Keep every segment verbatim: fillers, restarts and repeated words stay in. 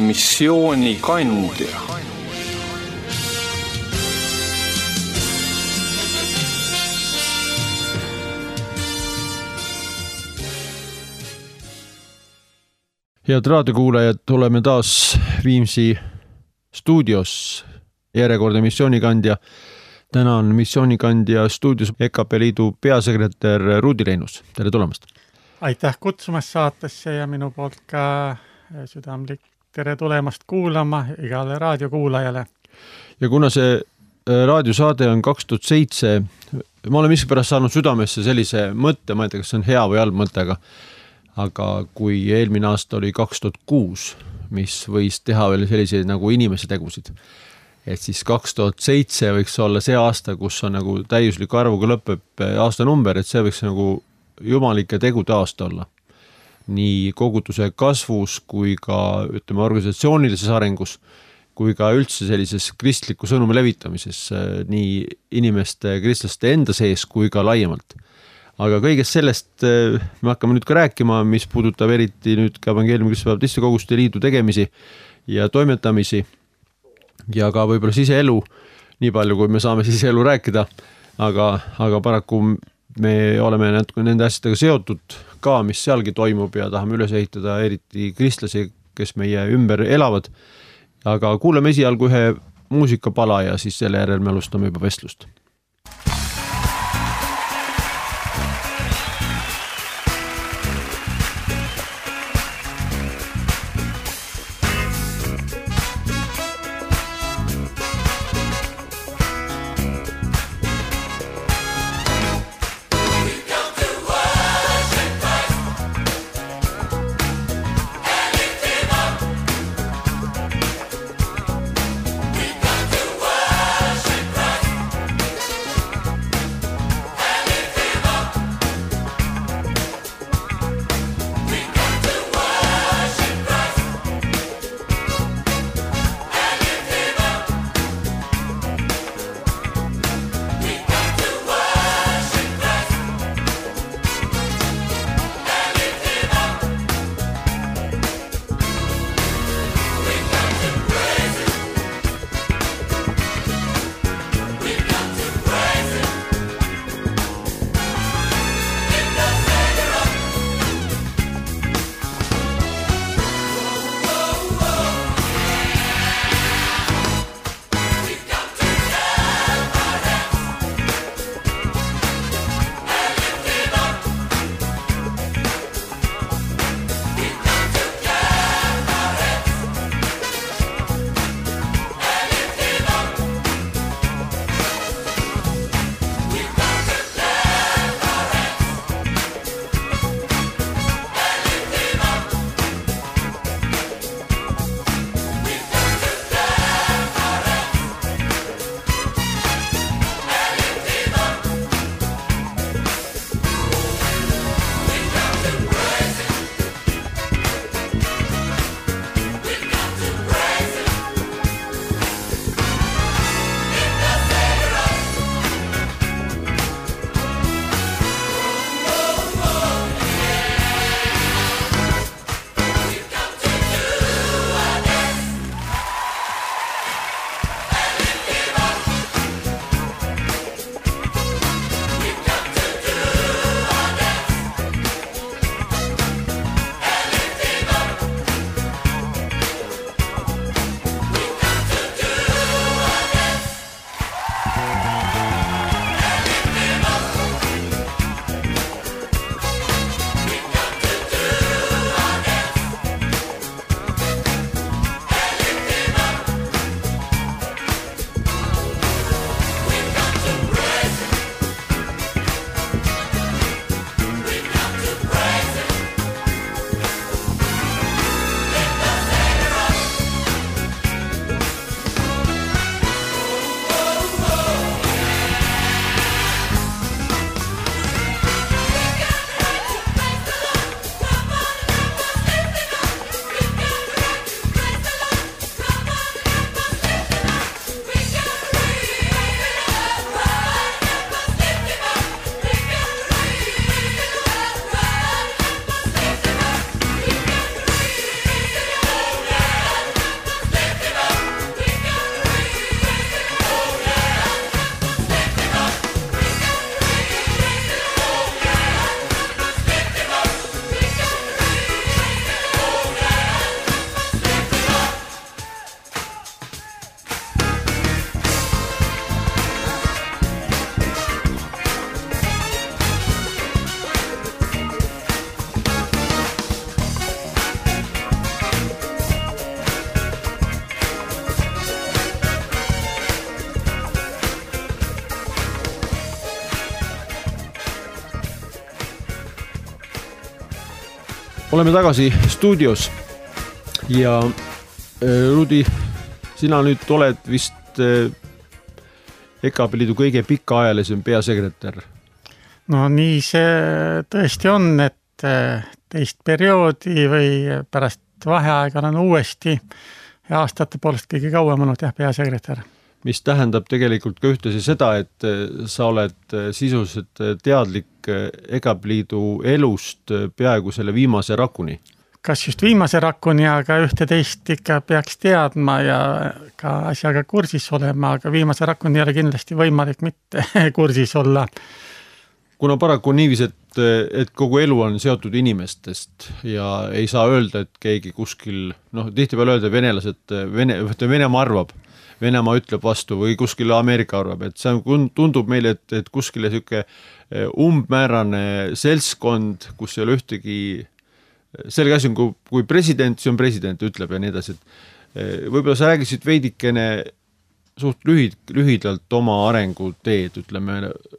missioonikandja. Head raadiokuulajad, oleme taas Viimsi stuudios, järjekordne missioonikandja. Täna on missioonikandja stuudios E K P Liidu peasekretär Ruudi Reinus. Tere tulemast! Aitäh kutsumast saatesse ja minu poolt ka südamlik tere tulemast kuulama igale raadiokuulajale. Ja kuna see raadiosaade on kaks tuhat seitse, ma olen miskipärast saanud südamesse sellise mõtte, ma ei tea, kas see on hea või halb mõte, aga aga kui eelmine aasta oli kaks tuhat kuus, mis võis teha veel selliseid nagu inimese tegusid, et siis kaks tuhat seitse võiks olla see aasta, kus on nagu täiusliku arvuga lõpeb aasta number, et see võiks nagu jumalike tegude aasta olla. Nii koguduse kasvus kui ka ütleme, organisatsioonilises arengus, kui ka üldse sellises kristliku sõnumi levitamises nii inimeste kristlaste enda sees kui ka laiemalt. Aga kõigest sellest me hakkame nüüd ka rääkima, mis puudutab eriti nüüd ka Evangeeliumi Kristlaste Baptiste Koguste Liidu tegemisi ja toimetamisi ja ka võib-olla siseelu, nii palju kui me saame siseelu rääkida, aga, aga paraku me oleme nende asjadega seotud ka, mis sealgi toimub ja tahame üles ehitada eriti kristlasi, kes meie ümber elavad. Aga kuuleme esialgu ühe muusikapala ja siis selle järel me alustame juba vestlust. We've got to worship Christ. oleme tagasi stuudios ja Rudi, sina nüüd oled vist E K P Liidu kõige pikaajalisem peasekretär. No nii see tõesti on, et teist perioodi või pärast vaheaega olen uuesti ja aastate poolest kõige kauem olnud jah, peasekretär. Mis tähendab tegelikult ka ühtesi seda, et sa oled sisuliselt teadlik E K P Liidu elust peaaegu selle viimase rakuni. Kas just viimase rakuni, aga ühte teist ikka peaks teadma ja ka asjaga kursis olema, aga viimase rakuni ei ole kindlasti võimalik mitte kursis olla. Kuna paraku on niivis, et, et kogu elu on seotud inimestest ja ei saa öelda, et keegi kuskil, noh, tihti peale öelda venelased, Vene, Venemaa arvab, Venemaa ütleb vastu või kuskil Ameerika arvab, et see tundub meile, et, et kuskile selline umbmäärane seltskond, kus ei ole ühtegi selge asi on, kui, kui president, see on president, ütleb ja nii edasi. Võib-olla sa räägisid veidikene suht lühid, lühidalt oma arenguteed, ütleme,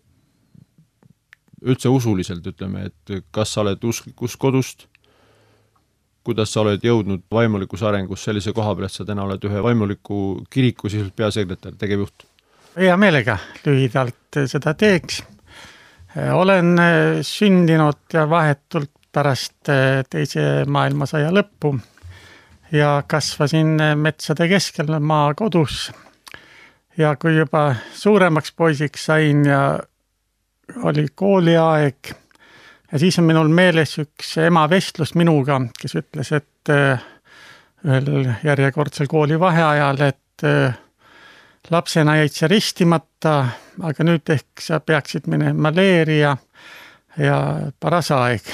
üldse usuliselt, ütleme, et kas sa oled usklikus kodust, kuidas sa oled jõudnud vaimulikus arengus sellise koha peal, et sa täna oled ühe vaimuliku kiriku sisult peasekretär, tegevjuht? Hea meelega lühidalt seda teeks. Olen sündinud ja vahetult pärast teise maailmasõja lõppu ja kasvasin metsade keskel maa kodus. Ja kui juba suuremaks poisiks sain ja oli kooliaeg ja siis on minul meeles üks ema vestlus minuga, kes ütles, et ühel järjekordsel kooli vaheajal, et lapsena jäid sa ristimata, aga nüüd ehk sa peaksid minema leeri ja, ja paras aeg.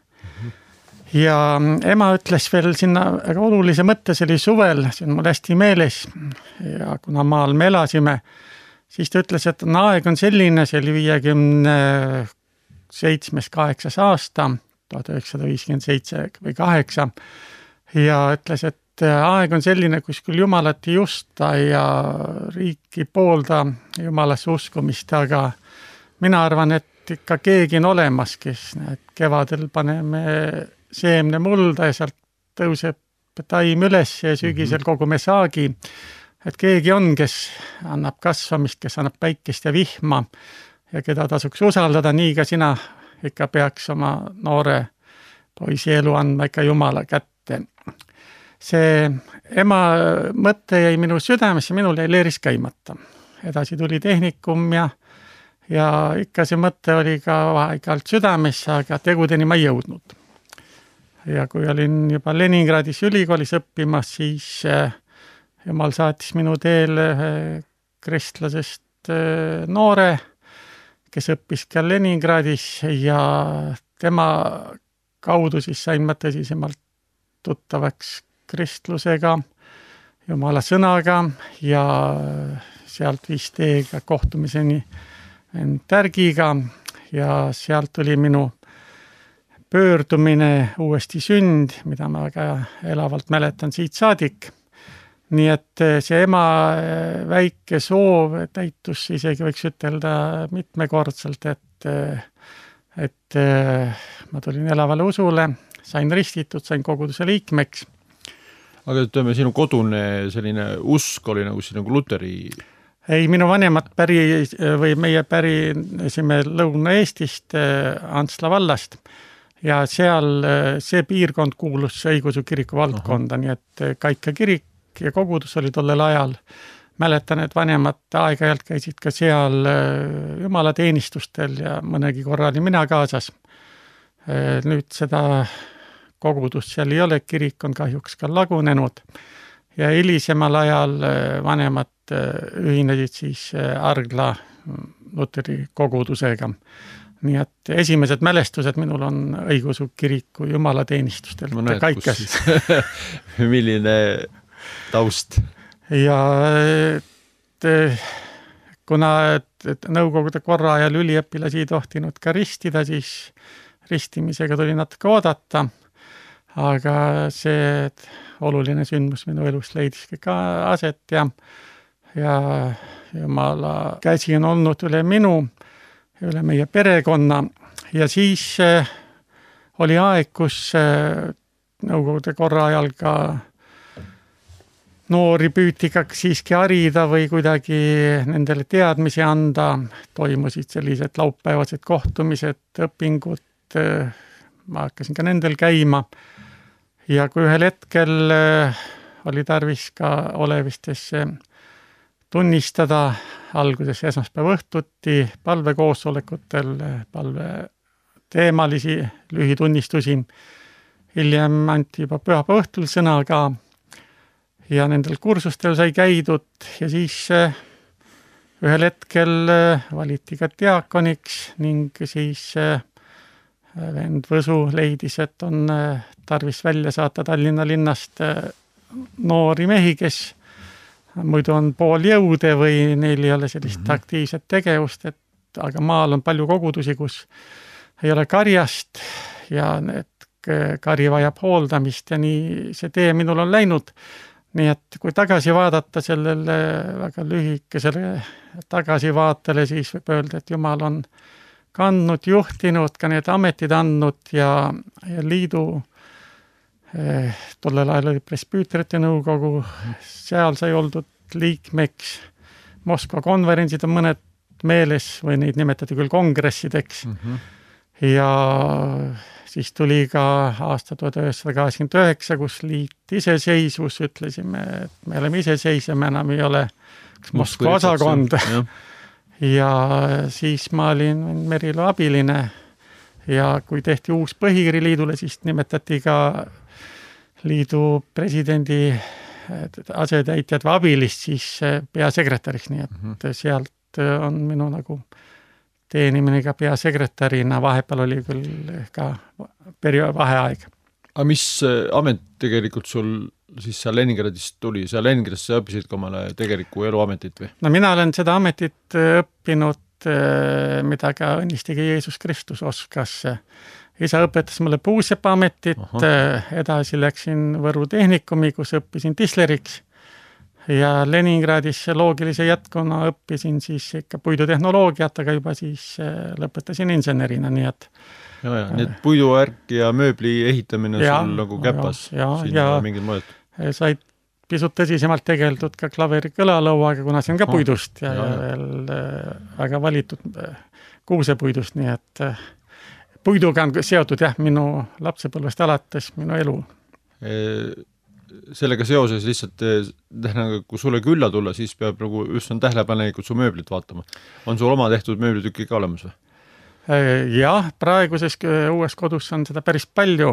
Ja ema ütles veel sinna väga olulise mõtte, see oli suvel, see on mul hästi meeles ja kuna maal me elasime, siis ta ütles, et no, aeg on selline, see oli viiekümne seitsmes kaheksas aasta, tuhat üheksasada viiskümmend seitse või kaheksa ja ütles, et aeg on selline, kus küll jumalat ei usta ja riiki poolda jumalasse uskumist, aga mina arvan, et ikka keegi on olemas, kes näed, kevadel paneme seemne mulda ja sealt tõuseb taim üles ja sügisel kogume saagi. Et keegi on, kes annab kasvamist, kes annab päikest ja vihma ja keda tasuks usaldada, nii ka sina ikka peaks oma noore poisi elu andma ikka jumala kätte. See ema mõte jäi minu südamesse, minul jäi leeris käimata. Edasi tuli tehnikum ja, ja ikka see mõte oli ka vaheikalt südamesse, aga tegudeni ma ei jõudnud. Ja kui olin juba Leningradis ülikoolis õppimas, siis jumal saatis minu teel kristlasest noore, kes õppis ka Leningradis ja tema kaudu siis sain ma tõsisemalt tuttavaks kristlusega, jumala sõnaga ja sealt viis teega kohtumiseni Tärgiga ja sealt tuli minu pöördumine uuesti sünd, mida ma väga elavalt mäletan siit saadik. Nii et see ema väike soov täitus isegi võiks ütelda mitmekordselt, et, et ma tulin elavale usule, sain ristitud, sain koguduse liikmeks. Aga ütleme, sinu kodune selline usk oli nagu, nagu luteri? Ei, minu vanemad päri või meie pärisime Lõuna-Eestist Antsla vallast. Ja seal see piirkond kuulus õigeusu kiriku valdkonda, nii et Kaika kirik ja kogudus oli tollel ajal. Mäletan, et vanemad aeg-ajalt käisid ka seal jumalateenistustel ja mõnegi korra oli mina kaasas. Nüüd seda kogudust seal ei ole, kirik on kahjuks ka lagunenud ja hilisemal ajal vanemad ühinesid siis Argla luteri kogudusega. Nii et esimesed mälestused minul on õigeusu kiriku jumalateenistustel. Ma näed, kus milline taust. Ja et, kuna et nõukogude korra ajal üliõpilasi ei tohtinud ka ristida, siis ristimisega tuli natuke oodata, aga see oluline sündmus minu elus leidiski ka aset ja, ja jumala käsi on olnud üle minu üle meie perekonna ja siis oli aeg, kus nõukogude korra ajal ka noori püüti ka siiski harida või kuidagi nendele teadmisi anda, toimusid sellised laupäevased kohtumised, õpingud, ma hakkasin ka nendel käima ja kui ühel hetkel oli tarvis ka olevistesse tunnistada alguses esmaspäeva õhtuti palvekoosolekutel, palve teemalisi lühitunnistusi, hiljem anti juba pühapäeva õhtul sõna ka ja nendel kursustel sai käidud ja siis ühel hetkel valiti ka diakoniks ning siis vend Võsu leidis, et on tarvis välja saata Tallinna linnast noori mehi, kes muidu on pool jõude või neil ei ole sellist mm-hmm. aktiivset tegevust, et aga maal on palju kogudusi, kus ei ole karjast ja need kari vajab hooldamist ja nii see tee minul on läinud. Nii et kui tagasi vaadata sellele väga lühikesele tagasivaatele, siis võib öelda, et Jumal on kandnud, juhtinud, ka need ametid andnud ja, ja liidu eh, tollel ajal oli presbüüterite nõukogu, seal sai oldud liikmeks, Moskva konverentsid on mõned meeles või neid nimetati küll kongressideks mm-hmm. ja siis tuli ka aasta tuhat üheksasada kaheksakümmend üheksa, kus liit iseseisvus, ütlesime, et me oleme iseseisev, me enam ei ole Moskva osakond. Ja. ja siis ma olin Merilo abiline ja kui tehti uus põhikiri liidule, siis nimetati ka liidu presidendi asetäitjad või abilist siis peasekretäriks, nii et mm-hmm. sealt on minu nagu teenimine ka peasekretärina, vahepeal oli küll ka periood vaheaeg. Aga mis amet tegelikult sul siis seal Leningradist tuli? Seal Leningradis sa õppisid ka omale tegeliku eluametit või? No mina olen seda ametit õppinud, mida ka õnnistigi Jeesus Kristus oskas. Isa õpetas mulle puusepa ametit, Aha. edasi läksin Võru tehnikumi, kus õppisin tisleriks. Ja Leningradis loogilise jätkuna õppisin siis ikka puidutehnoloogiat, aga juba siis lõpetasin insenerina, nii et ja, ja, nii et puiduärk ja mööbli ehitamine ja, sul nagu käpas ja, ja, ja mingil moel. Said pisut tõsisemalt tegeldud ka klaveri kõlalõuaga, kuna see on ka puidust ja, ja, ja veel väga valitud kuusepuidust, nii et puiduga on seotud jah, minu lapsepõlvest alates minu elu. E sellega seoses lihtsalt, kui sulle külla tulla, siis peab nagu just on tähelepanelikult su mööblit vaatama. On sul oma tehtud mööblitükki ka olemas või? Jah, praeguses uues kodus on seda päris palju,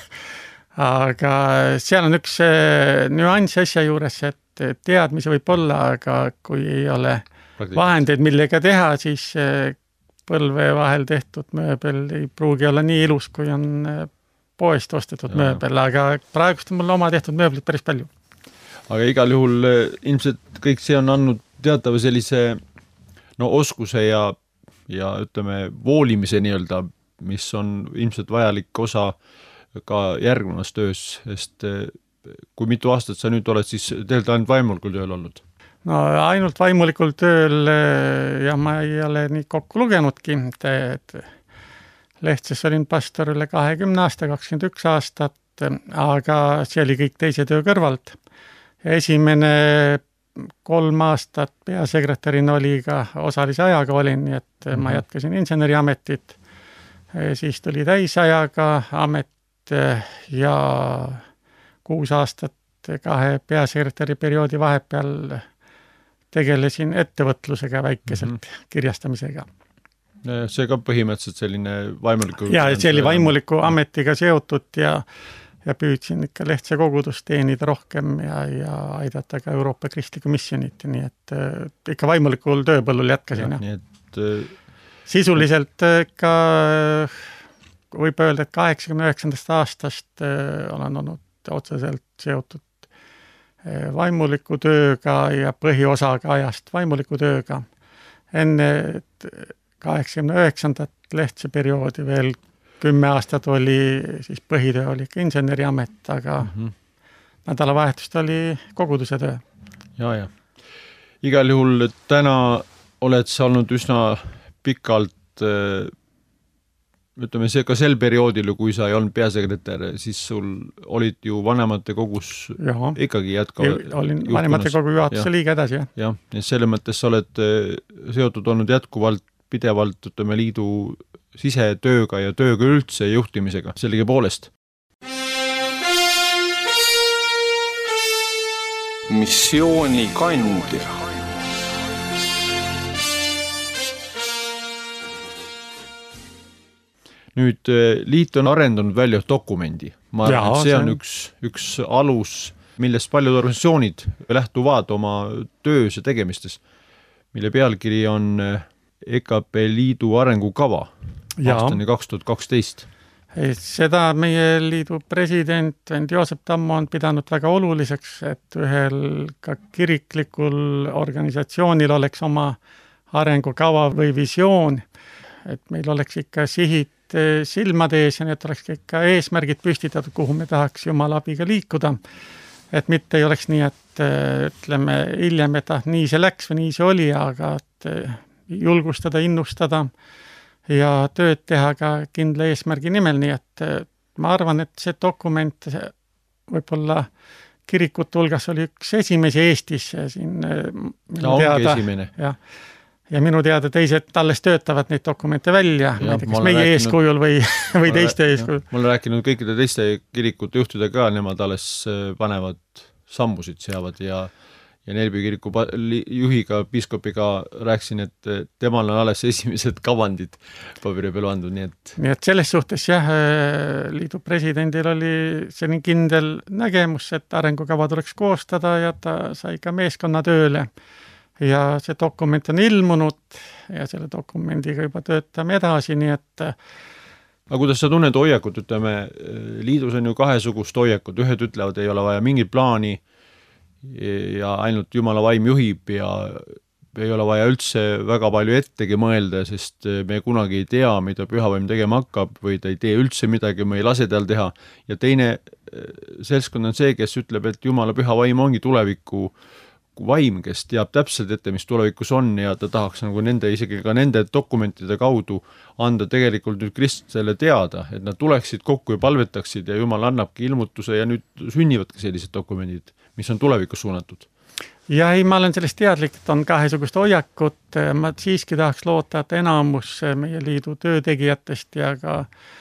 aga seal on üks nüanss asja juures, et teadmisi võib olla, aga kui ei ole vahendeid, millega teha, siis põlve vahel tehtud mööbel ei pruugi olla nii ilus, kui on poest ostetud ja. mööbel, aga praegust on mul oma tehtud mööblit päris palju. Aga igal juhul ilmselt kõik see on andnud teatava sellise no, oskuse ja, ja ütleme voolimise nii-öelda, mis on ilmselt vajalik osa ka järgnevas töös, sest kui mitu aastat sa nüüd oled siis tegelikult ainult vaimulikul tööl olnud? No ainult vaimulikul tööl ja ma ei ole nii kokku lugenudki, et Lehtses olin pastor üle kahekümne aasta, kakskümmend üks aastat, aga see oli kõik teise töö kõrvalt. Ja esimene kolm aastat peasekretärina oli ka osalise ajaga olin, nii et mm-hmm. ma jätkasin inseneriametit. Siis tuli täisajaga amet ja kuus aastat kahe peasekretäri perioodi vahepeal tegelesin ettevõtlusega väikeselt mm-hmm. kirjastamisega. See ka põhimõtteliselt selline vaimuliku... Ja, see oli vaimuliku ametiga seotud ja, ja püüdsin ikka Lehtse kogudust teenida rohkem ja, ja aidata ka Euroopa Kristliku missionit, nii et ikka vaimulikul tööpõllul jätkasin. Ja, nii et... Sisuliselt ka võib öelda, et kaheksakümne üheksandast aastast olen olnud otseselt seotud vaimuliku tööga ja põhiosaga ajast vaimuliku tööga. Enne... kaheksakümne üheksandat Lehtse perioodi veel kümme aastat oli, siis põhitöö oli ikka inseneriamet, aga mm-hmm. nädalavahetust oli koguduse töö. Ja, ja. Igal juhul täna oled sa olnud üsna pikalt ütleme see ka sel perioodil, kui sa ei olnud peasekretär, siis sul olid ju vanemate kogus Jaha. ikkagi jätka. Olin vanemate kogu juhatuse liige edasi, jah. jah, ja selle mõttes sa oled seotud olnud jätkuvalt, pidevalt, ütleme, liidu sisetööga ja tööga üldse juhtimisega, sellegi poolest. Missiooni kandja. Nüüd liit on arendanud välja dokumendi. Ma arvan, et see on üks, üks alus, millest paljud organisatsioonid lähtuvad oma töös ja tegemistes, mille pealkiri on E K P liidu arengukava aastani kaks tuhat kaksteist. Seda meie liidu president Vend Joosep Tammo on pidanud väga oluliseks, et ühel ka kiriklikul organisatsioonil oleks oma arengukava või visioon, et meil oleks ikka sihid silmade ees ja need oleks ikka eesmärgid püstitatud, kuhu me tahaks Jumala abiga liikuda. Et mitte ei oleks nii, et ütleme hiljem, et ah, nii see läks või nii see oli, aga et julgustada, innustada ja tööd teha ka kindla eesmärgi nimel, nii et ma arvan, et see dokument võib-olla kirikute hulgas oli üks esimesi Eestis siin ta ongi teada, esimene. Ja, ja minu teada teised alles töötavad neid dokumente välja, ja, ma ei tea, kas meie rääkinud, eeskujul või, või teiste eeskujul. Ma olen rääkinud kõikide teiste kirikute juhtide ka, nemad alles panevad sammusid seavad ja ja Nelbi kiriku juhiga, piiskopiga rääksin, et temal on alles esimesed kavandid paberi peal andnud, nii et... Nii et selles suhtes jah, liidu presidendil oli selline kindel nägemus, et arengukava tuleks koostada ja ta sai ka meeskonna tööle. Ja see dokument on ilmunud ja selle dokumendiga juba töötame edasi, nii et... Aga kuidas sa tunned hoiakut, ütleme, liidus on ju kahesugust hoiakut, ühed ütlevad, ei ole vaja mingit plaani, ja ainult Jumala vaim juhib ja ei ole vaja üldse väga palju ettegi mõelda, sest me kunagi ei tea, mida pühavaim tegema hakkab või ta ei tee üldse midagi, me ei lase tal teha. Ja teine seltskond on see, kes ütleb, et Jumala pühavaim ongi tuleviku vaim, kes teab täpselt ette, mis tulevikus on ja ta tahaks nagu nende, isegi ka nende dokumentide kaudu anda tegelikult nüüd kristlasele teada, et nad tuleksid kokku ja palvetaksid ja Jumal annabki ilmutuse ja nüüd sünnivadki sellised dokumendid, mis on tulevikus suunatud. Ja ei, ma olen sellest teadlik, et on kahesugust hoiakut, ma siiski tahaks loota, et enamus meie liidu töötegijatest ja ka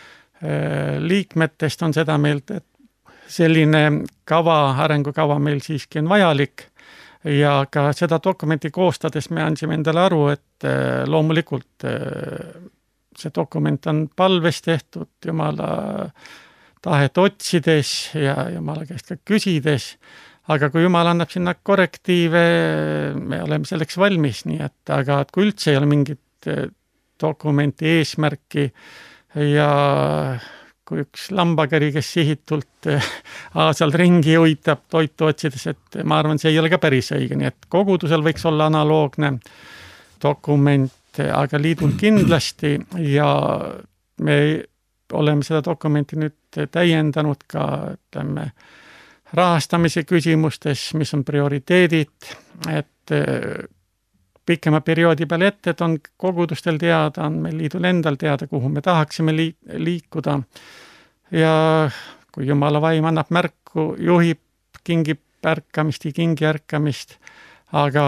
liikmetest on seda meelt, et selline kava, arengukava meil siiski on vajalik ja ka seda dokumenti koostades me andsime endale aru, et loomulikult see dokument on palves tehtud, Jumala tahet otsides ja Jumala käest ka küsides, aga kui Jumal annab sinna korrektiive, me oleme selleks valmis, nii et aga et kui üldse ei ole mingit dokumenti eesmärki ja kui üks lambakari, kes sihitult aasal ringi uitab toitu otsides, et ma arvan, see ei ole ka päris õige, nii et kogudusel võiks olla analoogne dokument, aga liidul kindlasti ja me oleme seda dokumenti nüüd täiendanud ka, ütleme, rahastamise küsimustes, mis on prioriteedid, et pikema perioodi peale ette, et on kogudustel teada, on meil liidul endal teada, kuhu me tahaksime liikuda. Ja kui Jumala vaim annab märku, juhib, kingib ärkamist ja kingi ärkamist, aga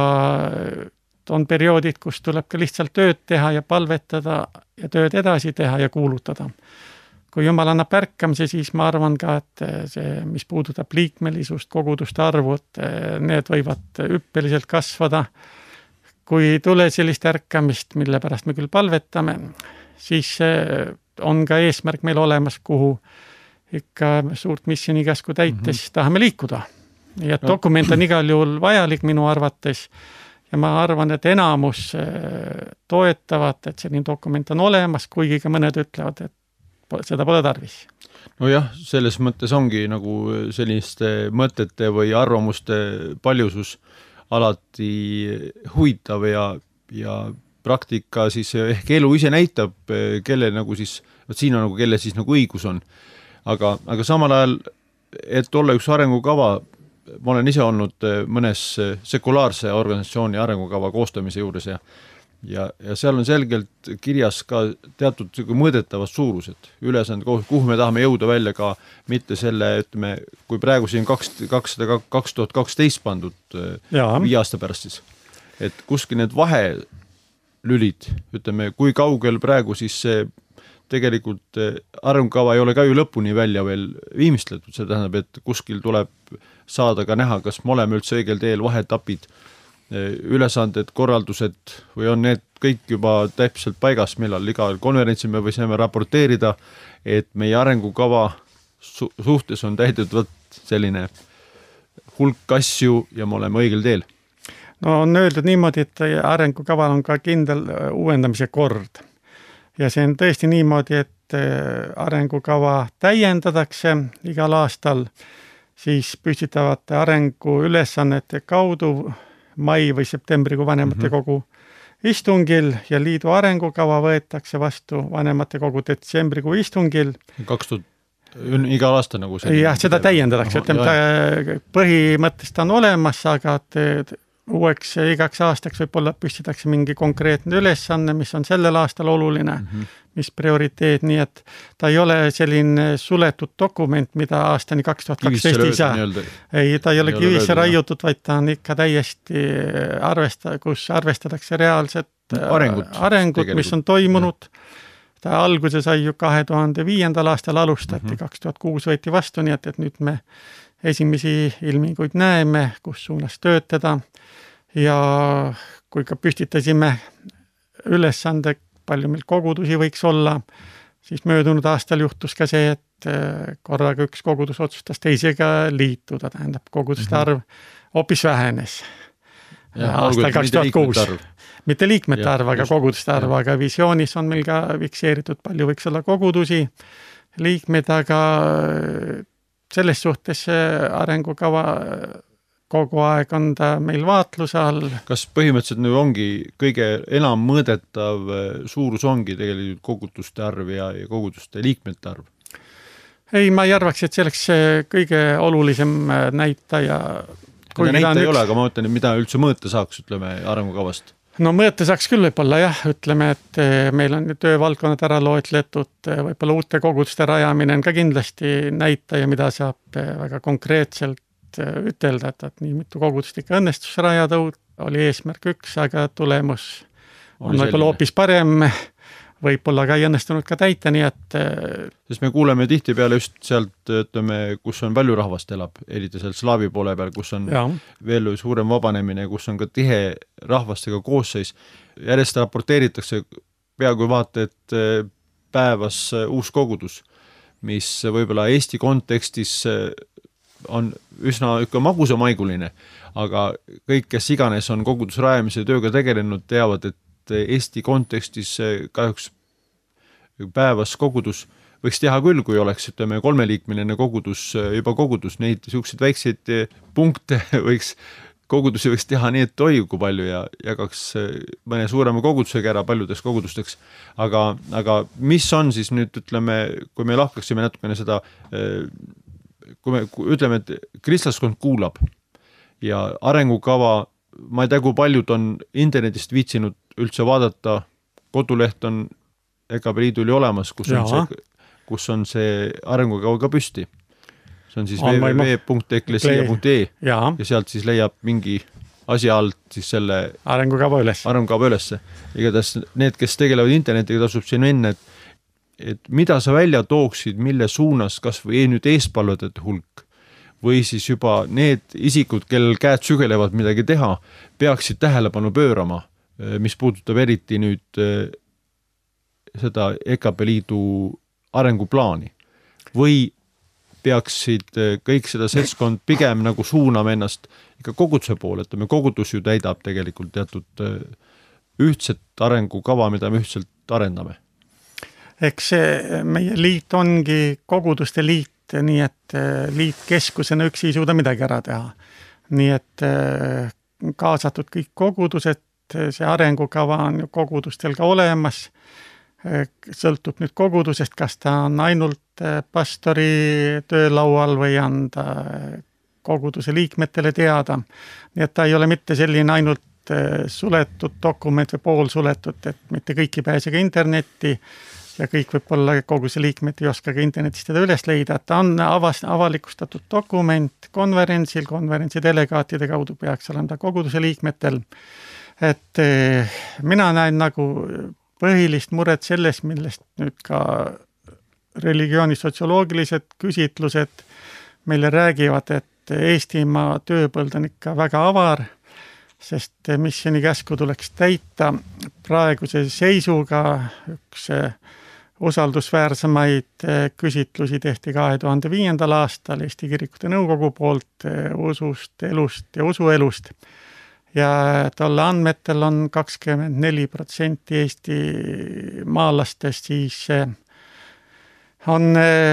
on perioodid, kus tuleb ka lihtsalt tööd teha ja palvetada ja tööd edasi teha ja kuulutada. Kui Jumal annab ärkamise, siis ma arvan ka, et see, mis puudutab liikmelisust, koguduste arvud, need võivad hüppeliselt kasvada. Kui ei tule sellist ärkamist, mille pärast me küll palvetame, siis on ka eesmärk meil olemas, kuhu ikka suurt missionikäsku täites mm-hmm. tahame liikuda. Ja dokument on igal juhul vajalik minu arvates ja ma arvan, et enamus toetavad, et selline dokument on olemas, kuigi ka mõned ütlevad, et seda pole tarvis. No jah, selles mõttes ongi nagu selliste mõtete või arvamuste paljusus alati huvitav ja, ja praktika siis ehk elu ise näitab, kelle nagu siis, siin on nagu kelle siis nagu õigus on. Aga, aga samal ajal, et olla üks arengukava, ma olen ise olnud mõnes sekulaarse organisatsiooni arengukava koostamise juures ja ja, ja seal on selgelt kirjas ka teatud mõõdetavad suurused, ülesand, kuhu me tahame jõuda välja ka mitte selle, ütleme, kui praegu siin kakssada kaks tuhat kaksteist pandud viie aasta pärast siis, et kuskil need vahelülid, ütleme, kui kaugel praegu siis see tegelikult arengukava ei ole ka ju lõpuni välja veel viimistletud, see tähendab, et kuskil tuleb saada ka näha, kas me oleme üldse õigel teel, vahetapid, ülesanded, korraldused või on need kõik juba täpselt paigas, millal igal konverentsil me võisime raporteerida, et meie arengukava su- suhtes on täidetud selline hulk asju ja me oleme õigel teel. No on öeldud niimoodi, et arengukaval on ka kindel uuendamise kord. Ja see on tõesti niimoodi, et arengukava täiendatakse igal aastal, siis püstitavate arengu ülesannete kaudu mai või septembrikuu vanemate kogu istungil ja liidu arengukava võetakse vastu vanemate kogu detsembrikuu istungil. kaks tuhat igal aasta nagu see. Jah, seda täiendatakse, ütleme, põhimõttest on olemas, aga uueks igaks aastaks võib-olla püstitakse mingi konkreetne ülesanne, mis on sellel aastal oluline, mm -hmm. mis prioriteet, nii et ta ei ole selline suletud dokument, mida aastani kaks tuhat kaksteist ei saa. Ei, ta ei ole kivisse raiutud, vaid ta on ikka täiesti arvesta, kus arvestatakse reaalset arengut, arengut mis on toimunud. Ta alguse sai ju kahe tuhande viiendal aastal alustati, mm -hmm. kaks tuhat kuus võeti vastu, nii et, et nüüd me esimesi ilminguid näeme, kus suunas töötada ja kui ka püstitasime ülesande, palju meil kogudusi võiks olla, siis möödunud aastal juhtus ka see, et korraga üks kogudus otsustas teisega liituda, tähendab koguduste arv hoopis vähenes. Ja, aastal kaks tuhat kuus. Mitte liikmete ja, arv, aga just, koguduste arv, ja. Aga visioonis on meil ka fikseeritud, palju võiks olla kogudusi, liikmed, aga selles suhtes arengukava kogu aeg on ta meil vaatluse all. Kas põhimõtteliselt nüüd ongi kõige enam mõõdetav suurus ongi tegelikult koguduste arv ja, ja koguduste liikmete arv? Ei, ma ei arvaks, et see oleks kõige olulisem näitaja. Näita ei üks... ole, aga ma mõtlen, mida üldse mõõta saaks, ütleme, arengukavast. No mõõta saaks küll võib-olla jah, ütleme, et meil on töövaldkonnad ära loetletud, võib-olla uute koguduste rajamine on ka kindlasti näitaja, mida saab väga konkreetselt ütelda, et, et nii mitu kogudust ikka õnnestus rajada, oli eesmärk üks, aga tulemus on, on võib-olla hoopis parem, võib-olla ka ei õnnestunud ka täita, nii et... Sest me kuuleme tihti peale just sealt, ütleme, kus on palju rahvast elab, eriti seal slaavi poole peal, kus on ja. Veel suurem vabanemine, kus on ka tihe rahvastega koosseis. Järjest raporteeritakse peaaegu vaata, et päevas uus kogudus, mis võib-olla Eesti kontekstis on üsna ikka magusamaiguline, aga kõik, kes iganes on kogudus rajamise tööga tegelenud, teavad, et Eesti kontekstis kahjuks päevas kogudus võiks teha küll, kui oleks, ütleme, kolmeliikmeline kogudus, juba kogudus, neid selliseid väikseid punkte võiks, kogudusi võiks teha nii, et oi, kui palju ja jagaks mõne suurema kogudusega ära paljudeks kogudusteks. Aga, aga mis on siis nüüd, ütleme, kui me lahkaksime natukene seda, kui me ütleme, et kristlaskond kuulab ja arengukava, ma ei tea, kui paljud on internetist viitsinud üldse vaadata, koduleht on E K P Liidul olemas, kus on, see, kus on see arengukava ka püsti. See on siis w w w punkt eklesia punkt e ja. ja sealt siis leiab mingi asja alt siis selle arengukava üles. Arengukava ülesse. Igatahes need, kes tegelevad internetiga, tasub siin enne, et, et mida sa välja tooksid, mille suunas kas või nüüd eespalvedate hulk või siis juba need isikud, kellel käed sügelevad midagi teha, peaksid tähelepanu pöörama, mis puudutab eriti nüüd seda E K P Liidu arenguplaani või peaksid kõik seda seltskond pigem nagu suunama ennast ikka koguduse poole, et me kogudus ju täidab tegelikult teatud ühtset arengukava, mida me ühtselt arendame. Eks see meie liit ongi koguduste liit, nii et liit keskusena üksi ei suuda midagi ära teha. Nii et kaasatud kõik kogudused, see arengukava on ju kogudustel ka olemas, sõltub nüüd kogudusest, kas ta on ainult pastori töölaual või anda koguduse liikmetele teada. Nii et ta ei ole mitte selline ainult suletud dokument või poolsuletud, et mitte kõik ei pääse ka internetti ja kõik võib-olla kogu see liikmed ei oska ka internetist teda üles leida, et ta on avas, avalikustatud dokument konverentsil, konverentsi delegaatide kaudu peaks olema ta koguduse liikmetel. Et mina näen nagu põhilist muret sellest, millest nüüd ka religiooni sotsioloogilised küsitlused meile räägivad, et Eestimaa tööpõld on ikka väga avar, sest missiooni käsku tuleks täita praeguse seisuga üks usaldusväärsemaid küsitlusi tehti kahe tuhande viiendal aastal Eesti Kirikute Nõukogu poolt usust, elust ja usuelust. Ja tolle andmetel on kakskümmend neli protsenti Eesti maalastest siis on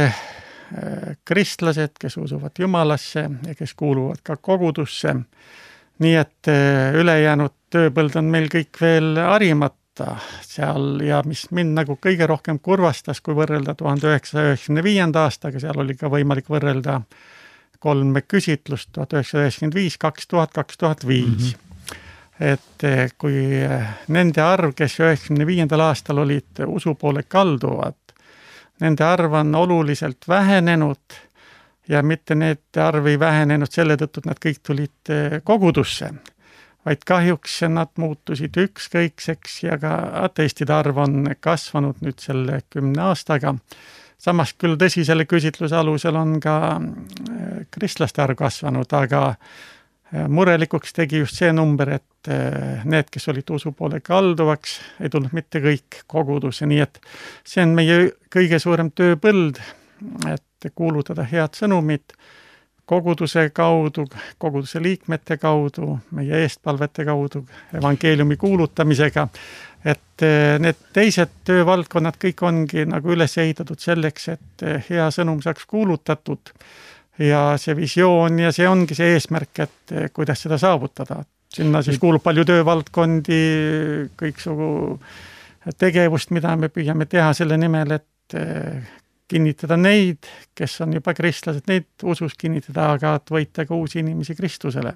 kristlased, kes usuvad Jumalasse ja kes kuuluvad ka kogudusse. Nii et ülejäänud tööpõld on meil kõik veel harimata seal ja mis mind nagu kõige rohkem kurvastas, kui võrrelda tuhande üheksasaja üheksakümne viienda aastaga, seal oli ka võimalik võrrelda kolm küsitlust, tuhat üheksasada üheksakümmend viis, kaks tuhat, kaks tuhat viis. Et kui nende arv, kes üheksakümne viiendal aastal olid usu poole kalduvad, nende arv on oluliselt vähenenud ja mitte need arv ei vähenenud selle tõttu, et nad kõik tulid kogudusse, vaid kahjuks nad muutusid ükskõikseks ja ka ateistide arv on kasvanud nüüd selle kümne aastaga. Samas küll tõsi, selle küsitluse alusel on ka kristlaste arv kasvanud, aga murelikuks tegi just see number, et need, kes olid usu poole kalduvaks, ei tulnud mitte kõik kogudusse, nii et see on meie kõige suurem tööpõld, et kuulutada head sõnumid koguduse kaudu, koguduse liikmete kaudu, meie eestpalvete kaudu, evangeeliumi kuulutamisega, et need teised töövaldkonnad kõik ongi nagu üles ehitatud selleks, et hea sõnum saaks kuulutatud ja see visioon ja see ongi see eesmärk, et kuidas seda saavutada. Sinna siis kuulub palju töövaldkondi, kõiksugu tegevust, mida me püüame teha selle nimel, et kinnitada neid, kes on juba kristlased, neid usus kinnitada, aga et võita ka uusi inimesi Kristusele.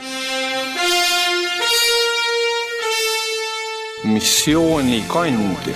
Missiooni kandja.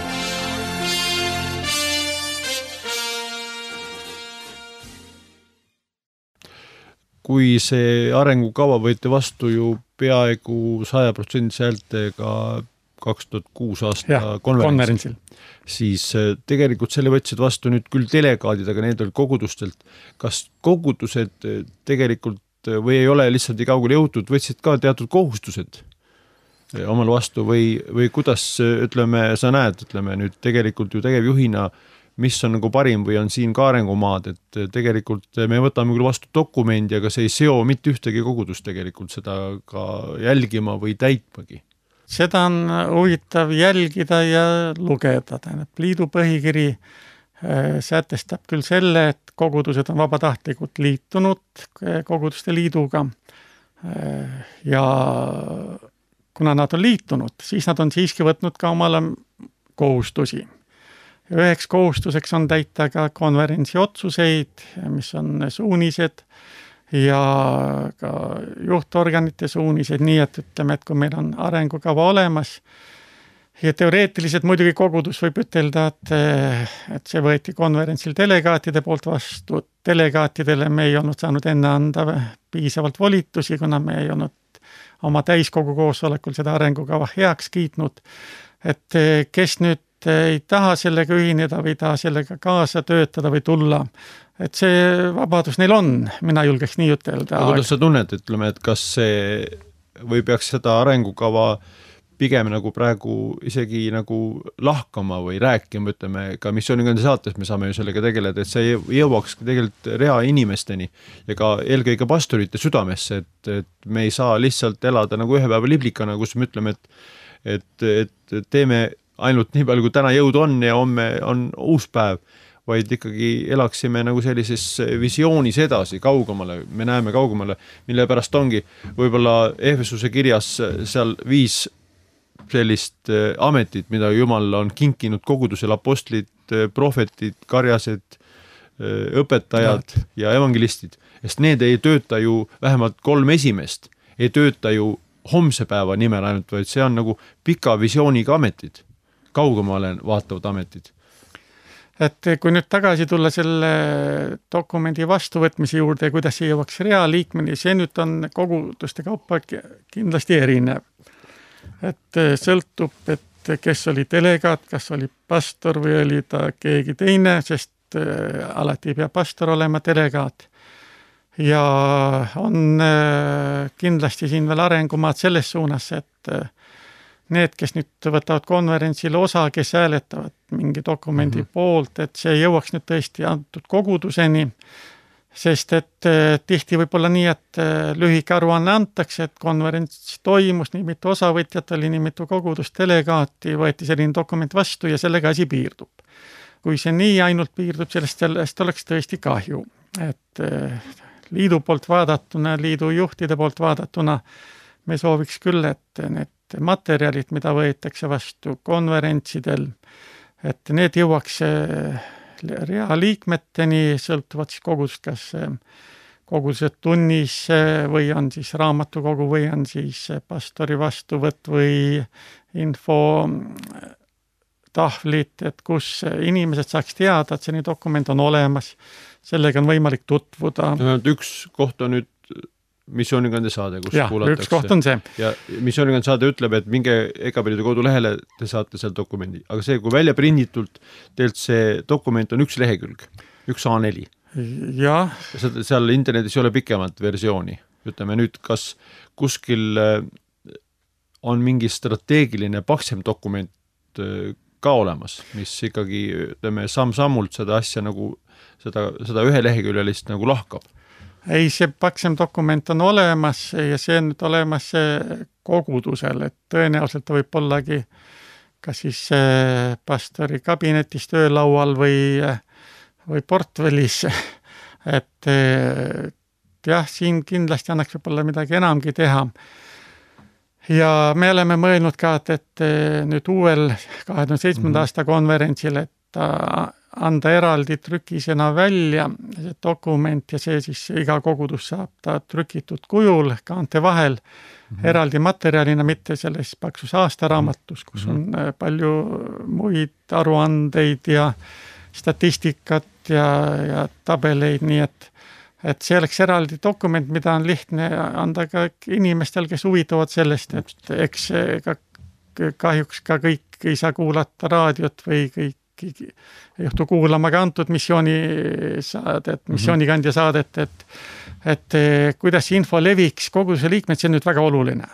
Kui see arengukava võeti vastu ju peaaegu saja protsendise häältega kaks tuhat kuus aasta ja, konverentsil, siis tegelikult selle võtsid vastu nüüd küll delegaadid, aga need olid kogudustelt. Kas kogudused tegelikult või ei ole lihtsalt nii kaugele jõutud, võtsid ka teatud kohustused omal vastu või, või kuidas, ütleme, sa näed, ütleme nüüd tegelikult ju tegevjuhina, mis on nagu parim või on siin ka arengumaad, et tegelikult me võtame küll vastu dokumendi, aga see ei seo mitte ühtegi kogudust tegelikult seda ka jälgima või täitmagi. Seda on huvitav jälgida ja lugeda. Tähendab, liidu põhikiri sätestab küll selle, et kogudused on vabatahtlikult liitunud koguduste liiduga ja kuna nad on liitunud, siis nad on siiski võtnud ka omale kohustusi. Üheks kohustuseks on täita ka konverentsi otsuseid, mis on suunised ja ka juhtorganite suunised, nii et ütleme, et kui meil on arengukava olemas ja teoreetiliselt muidugi kogudus võib ütelda, et, et see võeti konverentsil delegaatide poolt vastu, delegaatidele me ei olnud saanud enne anda piisavalt volitusi, kuna me ei olnud oma täiskogu koosolekul seda arengukava heaks kiitnud, et kes nüüd ei taha sellega ühineda või taha sellega kaasa töötada või tulla. Et see vabadus neil on, mina julgeks nii ütelda. Aga kuidas sa tunned, ütleme, et kas see või peaks seda arengukava pigem nagu praegu isegi nagu lahkama või rääkima, ütleme, ka missioonigande saates me saame ju sellega tegeleda, et see jõuaks tegelikult rea inimesteni ja ka eelkõige pastorite südamesse, et, et me ei saa lihtsalt elada nagu ühe päeva liblikana, kus me ütleme, et, et, et teeme ainult nii palju, kui täna jõud on ja homme on uus päev, vaid ikkagi elaksime nagu sellises visioonis edasi, kaugemale, me näeme kaugemale, mille pärast ongi võib-olla Efesuse kirjas seal viis sellist ametit, mida Jumal on kinkinud kogudusel, apostlid, prohvetid, karjased, õpetajad ja evangelistid, sest need ei tööta ju vähemalt kolm esimest, ei tööta ju homse päeva nimel ainult, vaid see on nagu pika visiooniga ametid, kaugemale vaatavad ametid. Et kui nüüd tagasi tulla selle dokumendi vastuvõtmise juurde, kuidas see jõuaks realiikmeni, see nüüd on koguduste kaupa kindlasti erinev. Et sõltub, et kes oli delegaat, kas oli pastor või oli ta keegi teine, sest alati ei pea pastor olema delegaat. Ja on kindlasti siin veel arengumaad selles suunas, et need, kes nüüd võtavad konverentsile osa, kes hääletavad mingi dokumendi mm-hmm. poolt, et see jõuaks nüüd tõesti antud koguduseni, sest et tihti võib olla nii, et lühike aruanne antakse, et konverents toimus, nii mitu osavõtjat oli, nii mitu kogudust delegaati, võeti selline dokument vastu ja sellega asi piirdub. Kui see nii ainult piirdub, sellest, sellest oleks tõesti kahju, et liidu poolt vaadatuna, liidu juhtide poolt vaadatuna me sooviks küll, et need materjalid, mida võetakse vastu konverentsidel, et need jõuaks realiikmeteni, sõltuvad siis kogudust, kas kogudused tunnis või on siis raamatukogu või on siis pastori vastuvõtt või info tahvlit, et kus inimesed saaks teada, et selline dokument on olemas, sellega on võimalik tutvuda. Üks koht on nüüd missioonikande saade, kus ja, kuulatakse. Üks koht on see. Ja missioonikande saade ütleb, et minge Egapelliidu kodulehele, te saate seal dokumendi. Aga see, kui välja prinditult, teilt see dokument on üks lehekülg, üks A neli. Ja. Seal internetis ei ole pikemat versiooni. Ütleme nüüd, kas kuskil on mingi strateegiline paksem dokument ka olemas, mis ikkagi ütleme, samm-sammult seda asja nagu, seda, seda ühe leheküljelist nagu lahkab. Ei, see paksem dokument on olemas ja see on nüüd olemas kogudusel, et tõenäoliselt võib ollagi kas siis pastori kabinetis töölaual või, või portfellis. Et jah, siin kindlasti annaks võib-olla midagi enamgi teha. Ja me oleme mõelnud ka, et nüüd uuel kahe tuhande seitsmenda aasta konverentsil, et anda eraldi trükisena välja see dokument ja see siis iga kogudus saab ta trükitud kujul kaante vahel mm-hmm. eraldi materjalina, mitte selles paksus aastaraamatus, kus on mm-hmm. palju muid aruandeid ja statistikat ja, ja tabeleid, nii et et see oleks eraldi dokument, mida on lihtne anda ka inimestel, kes huvituvad sellest, et eks ka, kahjuks ka kõik ei saa kuulata raadiot või kõik ei juhtu kuulama ka antud missioonisaadet, missioonikandja saadet, et, et kuidas info leviks koguduse liikmed, see on nüüd väga oluline.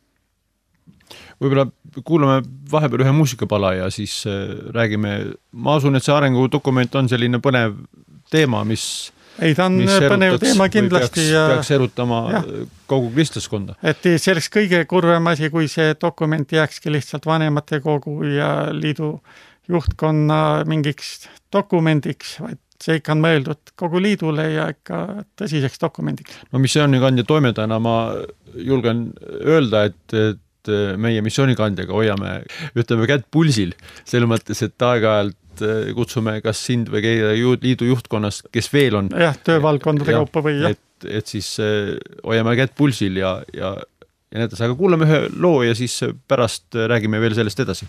Võib-olla kuulame vahepeal ühe muusikapala ja siis räägime, ma asun, et see arengudokument on selline põnev teema, mis ei, ta on põnev teema kindlasti. Peaks, ja, peaks erutama ja. Kogu kristlaskonda. Et see oleks kõige kurvem asi, kui see dokument jääkski lihtsalt vanemate kogu ja liidu juhtkonna mingiks dokumendiks, vaid see ikka on mõeldud kogu liidule ja ikka tõsiseks dokumendiks. No missioonikandja toimetajana ma julgen öelda, et, et meie missioonikandjaga hoiame, ütleme kätt pulsil, selle mõttes, et aeg-ajalt kutsume kas sind või keegi liidu juhtkonnast, kes veel on. Jah, töövaldkondade kaupa või jah. Et, et siis hoiame kätt pulsil ja, ja, ja näitas, aga kuulame ühe loo ja siis pärast räägime veel sellest edasi.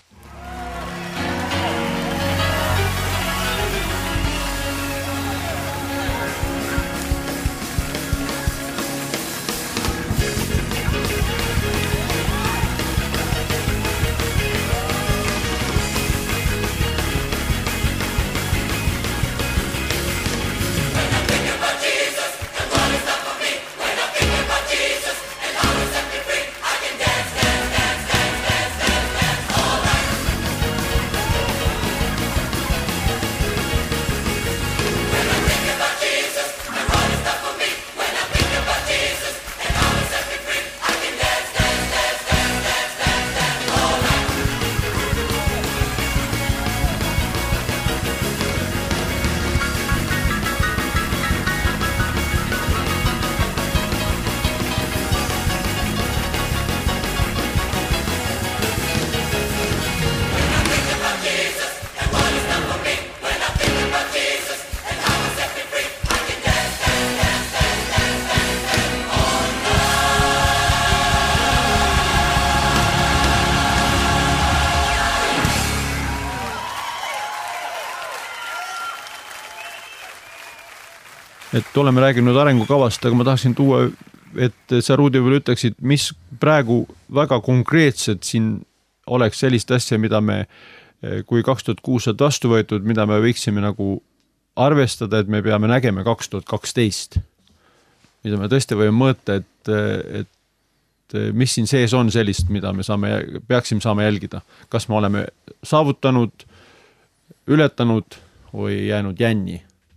et oleme rääginud arengukavast, aga ma tahaksin tuua, et sa Ruudi veel ütleksid, mis praegu väga konkreetselt siin oleks sellist asja, mida me, kui kaks tuhat kuus saad vastu võetud, mida me võiksime nagu arvestada, et me peame nägema kaks tuhat kaksteist, mida me tõesti võime mõõta, et, et mis siin sees on sellist, mida me saame, peaksime saama jälgida. Kas me oleme saavutanud, ületanud või jäänud jänni?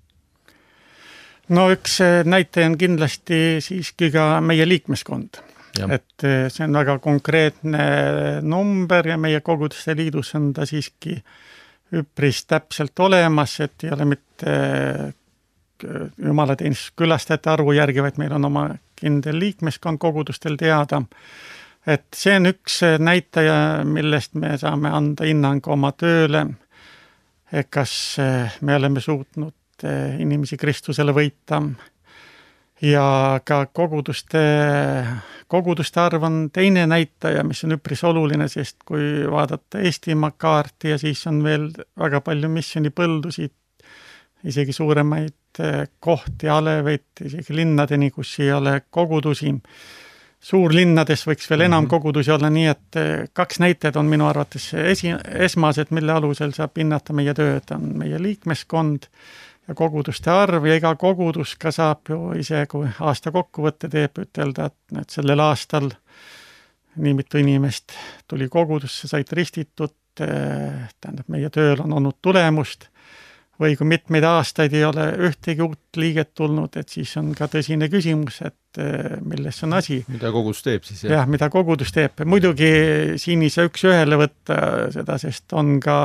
No üks näitaja on kindlasti siiski ka meie liikmeskond. Ja. Et see on väga konkreetne number ja meie koguduste liidus on ta siiski üpris täpselt olemas, et ei ole mitte jumalateenistus külastajate arvu järgi, vaid meil on oma kindel liikmeskond kogudustel teada. Et see on üks näitaja, millest me saame anda hinnangu oma tööle, kas me oleme suutnud inimesi Kristusele võita ja ka koguduste, koguduste arv on teine näitaja, mis on üpris oluline, sest kui vaadata Eestimaa kaarti ja siis on veel väga palju missionipõldusid, isegi suuremaid kohti, aleveid, isegi linnadeni, kus ei ole kogudusi. Suurlinnades võiks veel enam kogudusi olla, nii et kaks näitajad on minu arvates esi, esmased, mille alusel saab hinnata meie tööd, on meie liikmeskond ja koguduste arv ja iga kogudus ka saab ju ise, kui aasta kokkuvõtte teeb, ütelda, et sellel aastal nii mitu inimest tuli kogudusse, said ristitud, tähendab, meie tööl on olnud tulemust, või kui mitmeid aastaid ei ole ühtegi uut liiget tulnud, et siis on ka tõsine küsimus, et milles on asi. Mida kogudus teeb siis? Jah, mida kogudus teeb. Muidugi siin ei saa üks ühele võtta seda, sest on ka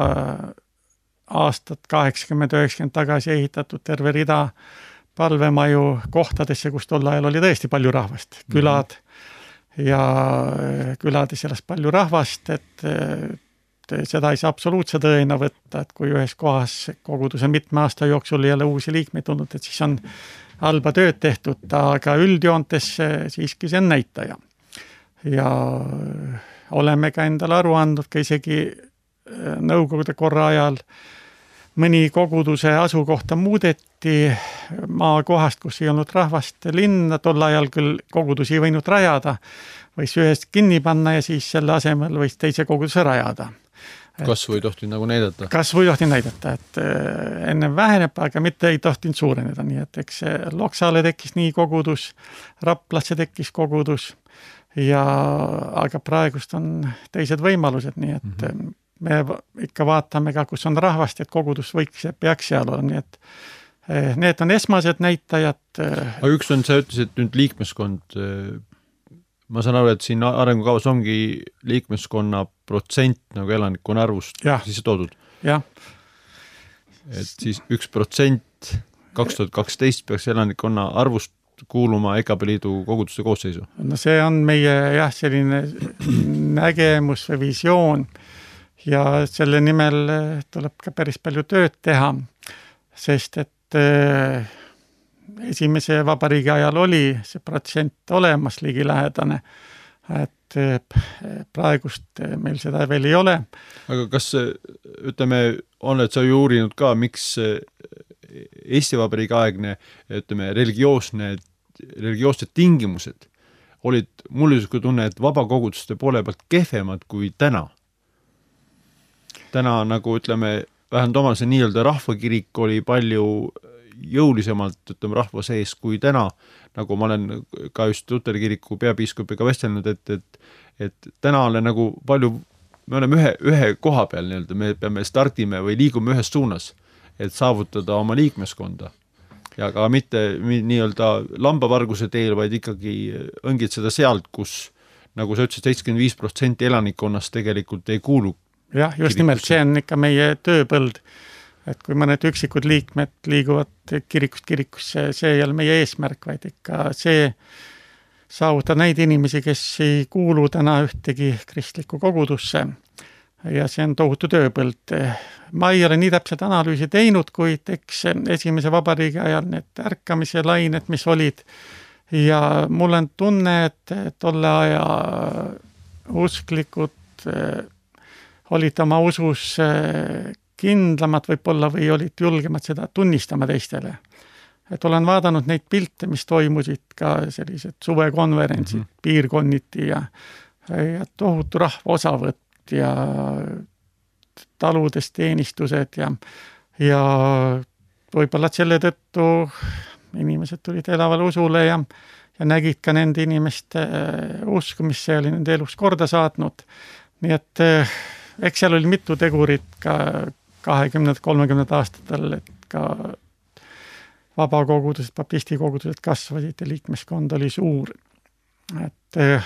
aastat kaheksakümmend üheksakümmend tagasi ehitatud terve rida palvemaju kohtadesse, kus tol ajal oli tõesti palju rahvast. Külad ja külades elas palju rahvast, et seda ei saa absoluutse tõena võtta, et kui ühes kohas koguduse mitme aasta jooksul ei ole uusi liikmeid tulnud, et siis on halba tööd tehtud, aga üldjoontes siiski see on näitaja. Ja oleme ka endale aru andnud ka isegi nõukogude korra ajal mõni koguduse asukohta muudeti maakohast, kus ei olnud rahvast linna, tol ajal küll kogudusi ei võinud rajada, võis ühest kinni panna ja siis selle asemel võis teise koguduse rajada. Kas või tohtinud nagu näidata? Kas või tohtinud näidata, et ennem väheneb, aga mitte ei tohtinud suureneda, nii et eks Loksale tekkis nii kogudus, Raplasse tekkis kogudus, ja, aga praegust on teised võimalused, nii et mm-hmm. me ikka vaatame ka, kus on rahvast, et kogudus võiks ja peaks seal olla, nii et need on esmased näitajad. Aga üks on, sa ütlesid nüüd liikmeskond, ma saan aru, et siin arengukavas ongi liikmeskonna protsent nagu elanikkonna arvust siis toodud. Jah. Et siis üks protsent kaks tuhat kaksteist peaks elanikkonna arvust kuuluma E K P Liidu koguduste koosseisu. No see on meie jah, selline nägemus või visioon ja selle nimel tuleb ka päris palju tööd teha, sest et esimese vabariigi ajal oli see protsent olemas ligilähedane, et praegust meil seda veel ei ole. Aga kas, ütleme, oled sa ju uurinud ka, miks Eesti Vabariigi aegne, ütleme, religioosne, religioossed tingimused olid mul justkui tunne, et vabakoguduste poole pealt kehvemad kui täna. Täna nagu, ütleme, vähemalt omal see nii-öelda rahvakirik oli palju jõulisemalt, ütleme, rahva sees kui täna, nagu ma olen ka just Luteri kiriku peapiiskopiga vestelnud, et, et, et täna olen nagu palju, me oleme ühe, ühe koha peal nii-öelda, me peame startime või liigume ühes suunas, et saavutada oma liikmeskonda. Ja ka mitte nii-öelda lambavarguse teel, vaid ikkagi õngid seda sealt, kus, nagu sa ütlesid, seitsekümmend viis protsenti elanikkonnast tegelikult ei kuulu. Jah, just kirikusse. Nimelt, see on ikka meie tööpõld. Et kui mõned üksikud liikmed liiguvad kirikust kirikusse, see ei ole meie eesmärk, vaid ikka see saavutada neid inimesi, kes ei kuulu täna ühtegi kristlikku kogudusse. Ja see on tohutu tööpõld. Ma ei ole nii täpselt analüüsi teinud, kuid eks esimese vabariigi ajal need ärkamise lained, mis olid. Ja mul on tunne, et tolle aja usklikud olid oma usus kindlamad võib-olla või olid julgemad seda tunnistama teistele. et olen vaadanud neid pilte, mis toimusid ka sellised suvekonverentsid mm -hmm. piirkonniti ja, ja tohutu rahva osavõtt ja taludes teenistused ja, ja võib-olla selle tõttu inimesed tulid elavale usule ja, ja nägid ka nende inimeste usku, mis see oli nende elus korda saatnud. Nii et eks seal oli mitu tegurit ka kahekümnendate kolmekümnendate aastatel, et ka vabakogudused, baptistikogudused kasvasid ja liikmeskond oli suur. Et,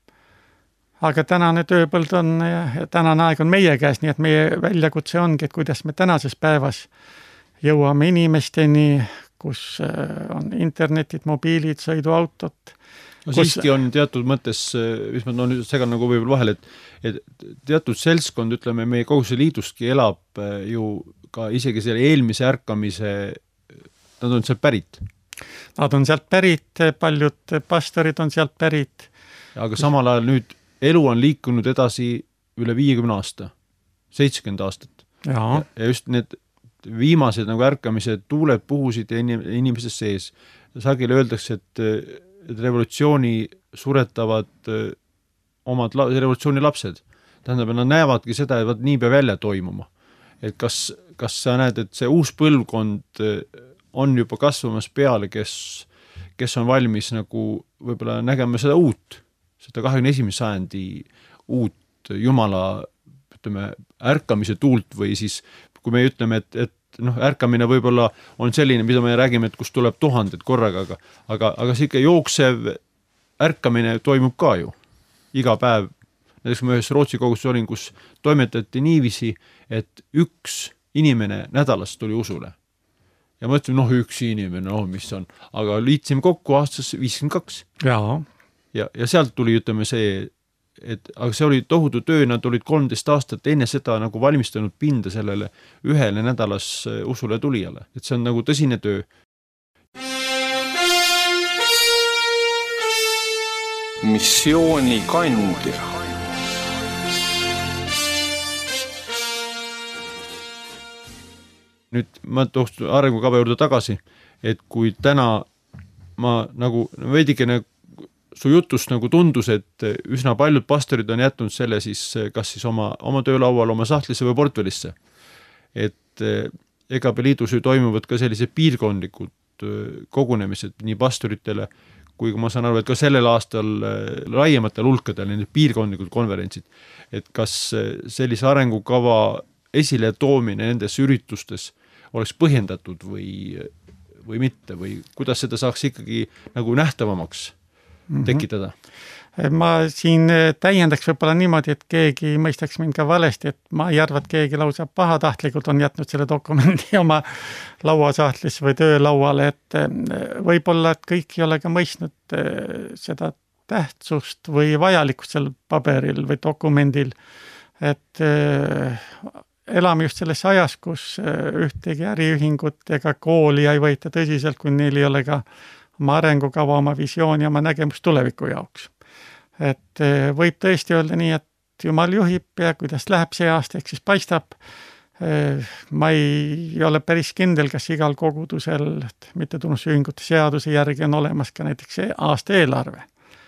aga tänane tööpõld on ja tänane aeg on meie käes, nii et meie väljakutse ongi, et kuidas me tänases päevas jõuame inimesteni, kus on internetid, mobiilid, sõiduautot. No siiski on teatud mõttes, mis ma nüüd segan nagu võib-olla vahel, et, et teatud seltskond, ütleme, meie Koguduse Liidustki elab ju ka isegi selle eelmise ärkamise, nad on sealt pärit. Nad on sealt pärit, paljud pastorid on sealt pärit. Aga samal ajal nüüd elu on liikunud edasi üle viiekümne aasta, seitsekümmend aastat. Ja. ja just need viimased nagu ärkamised tuuled puhusid ja inimestes sees. Sageli öeldakse, et, et revolutsiooni suretavad omad la, revolutsiooni lapsed. Tähendab, nad näevadki seda, et nii peab välja toimuma. Et kas, kas sa näed, et see uus põlvkond on juba kasvamas peale, kes, kes on valmis nagu võib-olla nägema seda uut, seda kahekümne esimese sajandi uut Jumala, ütleme, ärkamise tuult või siis kui me ütleme, et, et noh, ärkamine võib-olla on selline, mida me räägime, et kus tuleb tuhanded korraga, aga, aga, aga see ikka jooksev ärkamine toimub ka ju iga päev. Näiteks ma ühes Rootsi koguduses olin, kus toimetati niiviisi, et üks inimene nädalas tuli usule. Ja ma ütlen, noh, üks inimene, noh, mis on, aga liitsime kokku aastas viiskümmend kaks. Ja, ja, ja sealt tuli, ütleme see, et aga see oli tohutu töö, nad olid kolmteist aastat enne seda nagu valmistanud pinda sellele ühele nädalas usule tulijale. Et see on nagu tõsine töö. Missiooni kandja. Nüüd ma tooks arengukava juurde tagasi, et kui täna ma nagu veidikene su jutust nagu tundus, et üsna paljud pastorid on jätnud selle siis kas siis oma, oma töölaual, oma sahtlisse või portfellisse. Et E K P Liidus ju toimuvad ka sellised piirkondlikud kogunemised nii pastoritele, kui ma saan aru, et ka sellel aastal laiematel hulkadel need piirkondlikud konverentsid. Et kas sellise arengukava esile toomine nendes üritustes oleks põhjendatud või, või mitte või kuidas seda saaks ikkagi nagu nähtavamaks tekitada? Ma siin täiendaks võib-olla niimoodi, et keegi mõistaks mind ka valesti, et ma ei arva, et keegi lausa pahatahtlikult on jätnud selle dokumendi oma lauasahtlisse või töölauale, et võib-olla, et kõik ei ole ka mõistnud seda tähtsust või vajalikkust sel paberil või dokumendil, et elame just selles ajas, kus ühtegi äriühingut ega kooli ei võita tõsiselt, kui neil ei ole ka oma arengukava, oma visiooni, oma nägemus tuleviku jaoks. Et võib tõesti öelda nii, et Jumal juhib ja kuidas läheb see aasta, ehk siis paistab. Ma ei ole päris kindel, kas igal kogudusel mittetulundusühingute seaduse järgi on olemas ka näiteks see aasta eelarve.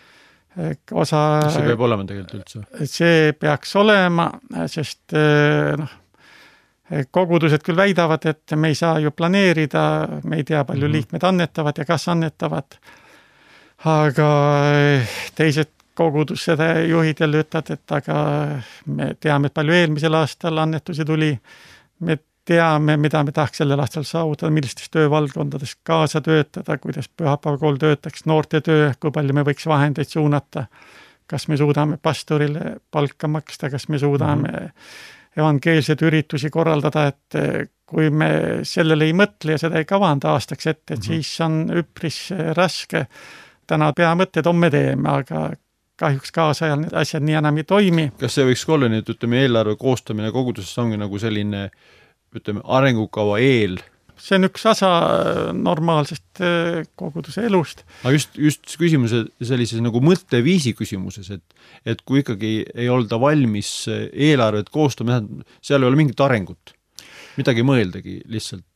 Osa, see peab olema tegelikult üldse? See peaks olema, sest noh, kogudused küll väidavad, et me ei saa ju planeerida, me ei tea, palju liikmed annetavad ja kas annetavad, aga teised kogudusede juhid jälle ütlevad, et aga me teame, et palju eelmisel aastal annetusi tuli, me teame, mida me tahaks sellel aastal saavutada, millistes töövaldkondades kaasa töötada, kuidas pühapäevakool töötaks, noorte töö, kui palju me võiks vahendeid suunata, kas me suudame pastorile palka maksta, kas me suudame mm -hmm. evangeelseid üritusi korraldada, et kui me sellele ei mõtle ja seda ei kavanda aastaks ette, et mm -hmm. siis on üpris raske. Täna peamõtted homme teeme, aga kahjuks kaasajal need asjad nii enam ei toimi. Kas see võiks olla nüüd, ütleme, eelarve koostamine koguduses ongi nagu selline, ütleme, arengukava eel? See on üks osa normaalsest koguduse elust. Aga just, just küsimuse sellises nagu mõtteviisi küsimuses, et, et kui ikkagi ei olda valmis eelarvet koostama, seal ei ole mingit arengut, midagi mõeldagi lihtsalt.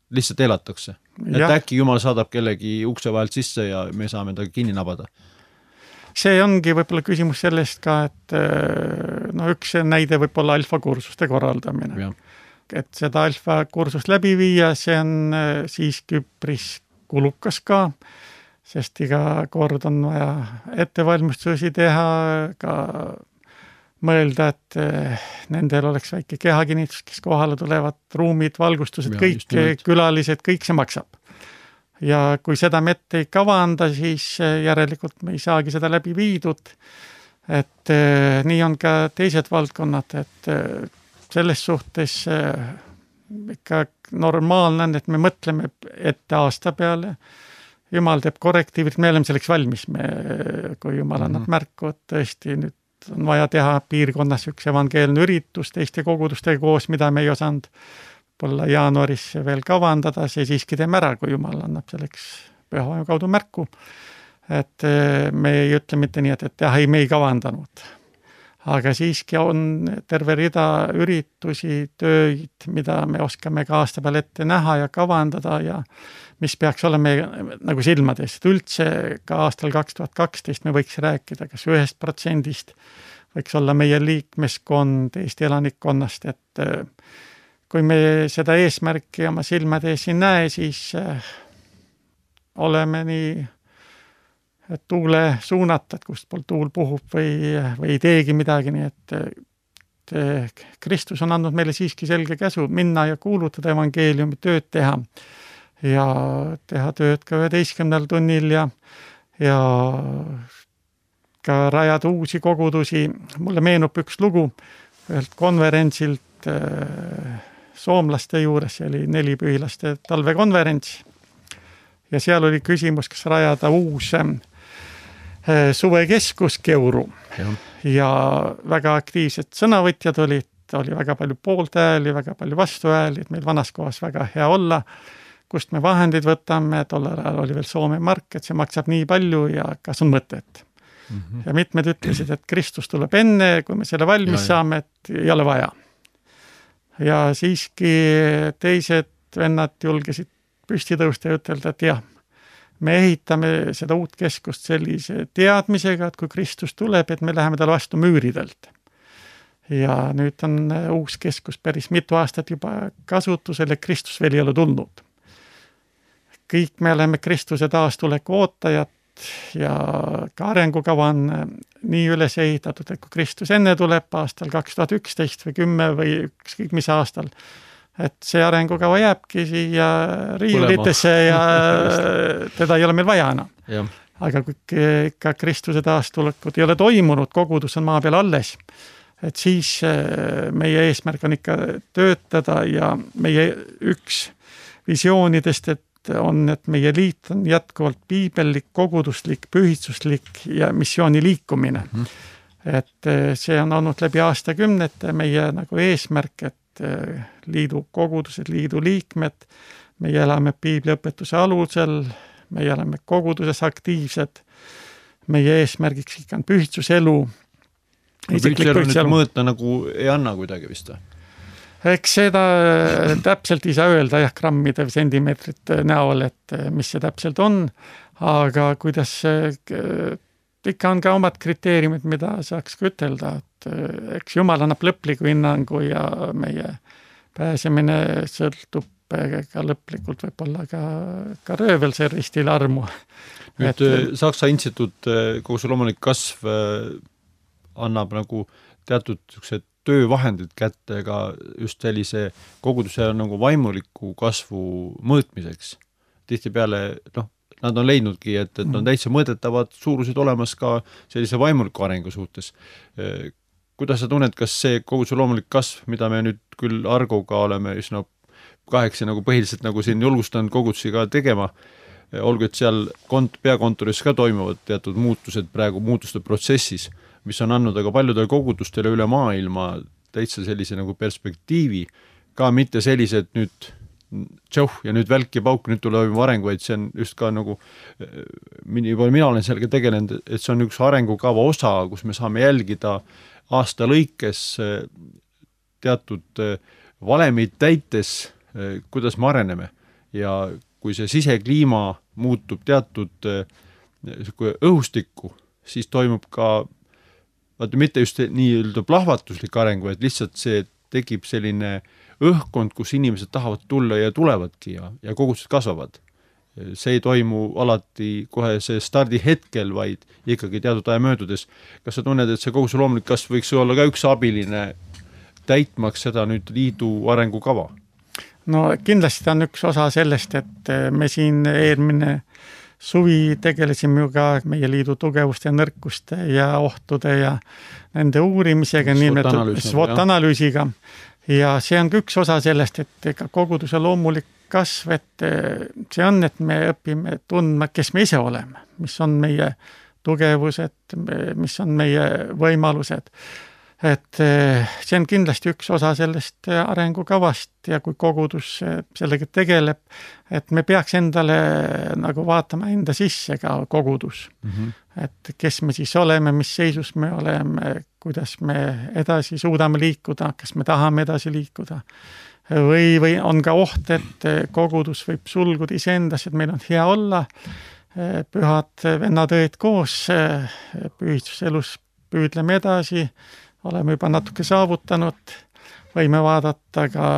lihtsalt elatakse. Et ja. Äkki Jumal saadab kellegi ukse vahelt sisse ja me saame ta kinni nabada. See ongi võib-olla küsimus sellest ka, et no üks näide võib olla alfa kursuste korraldamine. Ja. Et seda alfa kursust läbi viia, see on siiski üpris kulukas ka, sest iga kord on vaja ettevalmistusi teha, ka mõelda, et nendel oleks väike kehakinnitus, kes kohale tulevad, ruumid, valgustused, ja, kõik külalised, kõik see maksab. Ja kui seda me ette ei kavanda, siis järelikult me ei saagi seda läbi viidud. Et nii on ka teised valdkonnad, et selles suhtes ikka normaalne on, et me mõtleme ette aasta peale. Jumal teeb korrektiivid, me oleme selleks valmis, me, kui Jumal annab märku, et tõesti nüüd on vaja teha piirkonnas üks evangeelne üritus teiste kogudustega koos, mida me ei osanud võib-olla jaanuaris veel kavandada, see siiski teeme ära, kui Jumal annab selleks püha kaudu märku. Et me ei ütle mitte nii, et, et jah, ei, me ei kavandanud. Aga siiski on terve rida üritusi, tööid, mida me oskame ka aasta peal ette näha ja kavandada ja mis peaks olema nagu silmades. Üldse ka aastal kaks tuhat kaksteist me võiks rääkida kas ühest protsendist, võiks olla meie liikmeskond Eesti elanikkonnast, et kui me seda eesmärki oma silmade ees ei näe, siis oleme nii tuule suunata, et kust pool tuul puhub või, või ei teegi midagi, nii et, et Kristus on andnud meile siiski selge käsu minna ja kuulutada evangeeliumi, tööd teha ja teha tööd ka üheteistkümnendal tunnil ja, ja ka rajada uusi kogudusi. Mulle meenub üks lugu ühelt konverentsilt soomlaste juures, see oli nelipühilaste talvekonverents ja seal oli küsimus, kas rajada uus suvekeskus Keuru ja. ja väga aktiivsed sõnavõtjad olid, oli väga palju pooltääli, väga palju vastuääli, et meil vanas kohas väga hea olla, kust me vahendid võtame, tollel ajal oli veel Soome mark, et see maksab nii palju ja kas on mõtet. Mm-hmm. Ja mitmed ütlesid, et Kristus tuleb enne, kui me selle valmis ja, saame, et ei ole vaja. Ja siiski teised vennad julgesid püsti tõusta ja ütelda, et jah, me ehitame seda uut keskust sellise teadmisega, et kui Kristus tuleb, et me läheme tal vastu müüridelt. Ja nüüd on uus keskus päris mitu aastat juba kasutusel ja Kristus veel ei ole tulnud. Kõik me oleme Kristuse taastuleku ootajad ja ka arengukava on nii üles ehitatud, et kui Kristus enne tuleb aastal kaks tuhat üksteist või kümme või ükskõik mis aastal, et see arengukava jääbki siia riiulitesse ja teda ei ole meil vaja enam. Ja. Aga kui ikka Kristuse taastulekut ei ole toimunud, kogudus on maa peal alles, et siis meie eesmärk on ikka töötada ja meie üks visioonidest, et on, et meie liit on jätkuvalt piibellik, koguduslik, pühitsuslik ja missiooni liikumine. Mm-hmm. Et see on olnud läbi aastakümnete meie nagu eesmärk, et liidu kogudused, liidu liikmed, meie elame piibliõpetuse alusel, meie oleme koguduses aktiivsed, meie eesmärgiks ikka on pühitsuselu. Pühitsuselu nüüd mõõta nagu ei anna kuidagi vist? Eks seda täpselt ei saa öelda jah, grammide või sentimeetrite näol, et mis see täpselt on, aga kuidas ikka on ka omad kriteeriumid, mida saaks ütelda, et eks Jumal annab lõpliku hinnangu ja meie pääsemine sõltub ka lõplikult võib-olla ka, ka röövelsel ristil armu. Nüüd et, Saksa instituut kogu loomulik kasv annab nagu teatud töövahendid kätte ka just sellise koguduse nagu vaimuliku kasvu mõõtmiseks. Tihti peale, noh, nad on leidnudki, et, et on täitsa mõõdetavad suurused olemas ka sellise vaimuliku arengu suhtes. Kuidas sa tunned, kas see koguduse loomulik kasv, mida me nüüd küll Argoga oleme üsna kaheksa nagu põhiliselt nagu siin julgustanud kogudusi ka tegema, olgu, et seal kont- peakontoris ka toimuvad teatud muutused praegu muutuste protsessis, mis on andnud aga paljudele kogudustele üle maailma täitsa sellise nagu perspektiivi, ka mitte sellised nüüd tšauh ja nüüd välk ja pauk, nüüd tuleb arengu, vaid see on just ka nagu, juba mina olen sellega tegelenud, et see on üks arengukava osa, kus me saame jälgida aasta lõikes teatud valemid täites, kuidas me areneme. ja kui see sisekliima muutub teatud õhustikku, siis toimub ka vaata mitte just nii-öelda plahvatuslik areng, vaid lihtsalt see tekib selline õhkkond, kus inimesed tahavad tulla ja tulevadki ja, ja kogused kasvavad. See ei toimu alati kohe see stardi hetkel, vaid ikkagi teatud aja möödudes. Kas sa tunned, et see koguse loomulik kasv võiks olla ka üks abiline täitmaks seda nüüd liidu arengukava? No kindlasti on üks osa sellest, et me siin eelmine suvi tegelesime ju ka meie liidu tugevuste ja nõrkuste ja ohtude ja nende uurimisega, nimetatud SWOT-analüüsiga. Ja see on ka üks osa sellest, et ega koguduse loomulik kasv, et see on, et me õpime tundma, kes me ise oleme, mis on meie tugevused, mis on meie võimalused. Et see on kindlasti üks osa sellest arengukavast ja kui kogudus sellega tegeleb, et me peaks endale nagu vaatama enda sisse ka kogudus. Mm-hmm. Et kes me siis oleme, mis seisus me oleme, kuidas me edasi suudame liikuda, kas me tahame edasi liikuda. Või, või on ka oht, et kogudus võib sulguda iseendas, et meil on hea olla, pühad vennatõed koos, pühistuselus püüdleme edasi, oleme juba natuke saavutanud, võime vaadata ka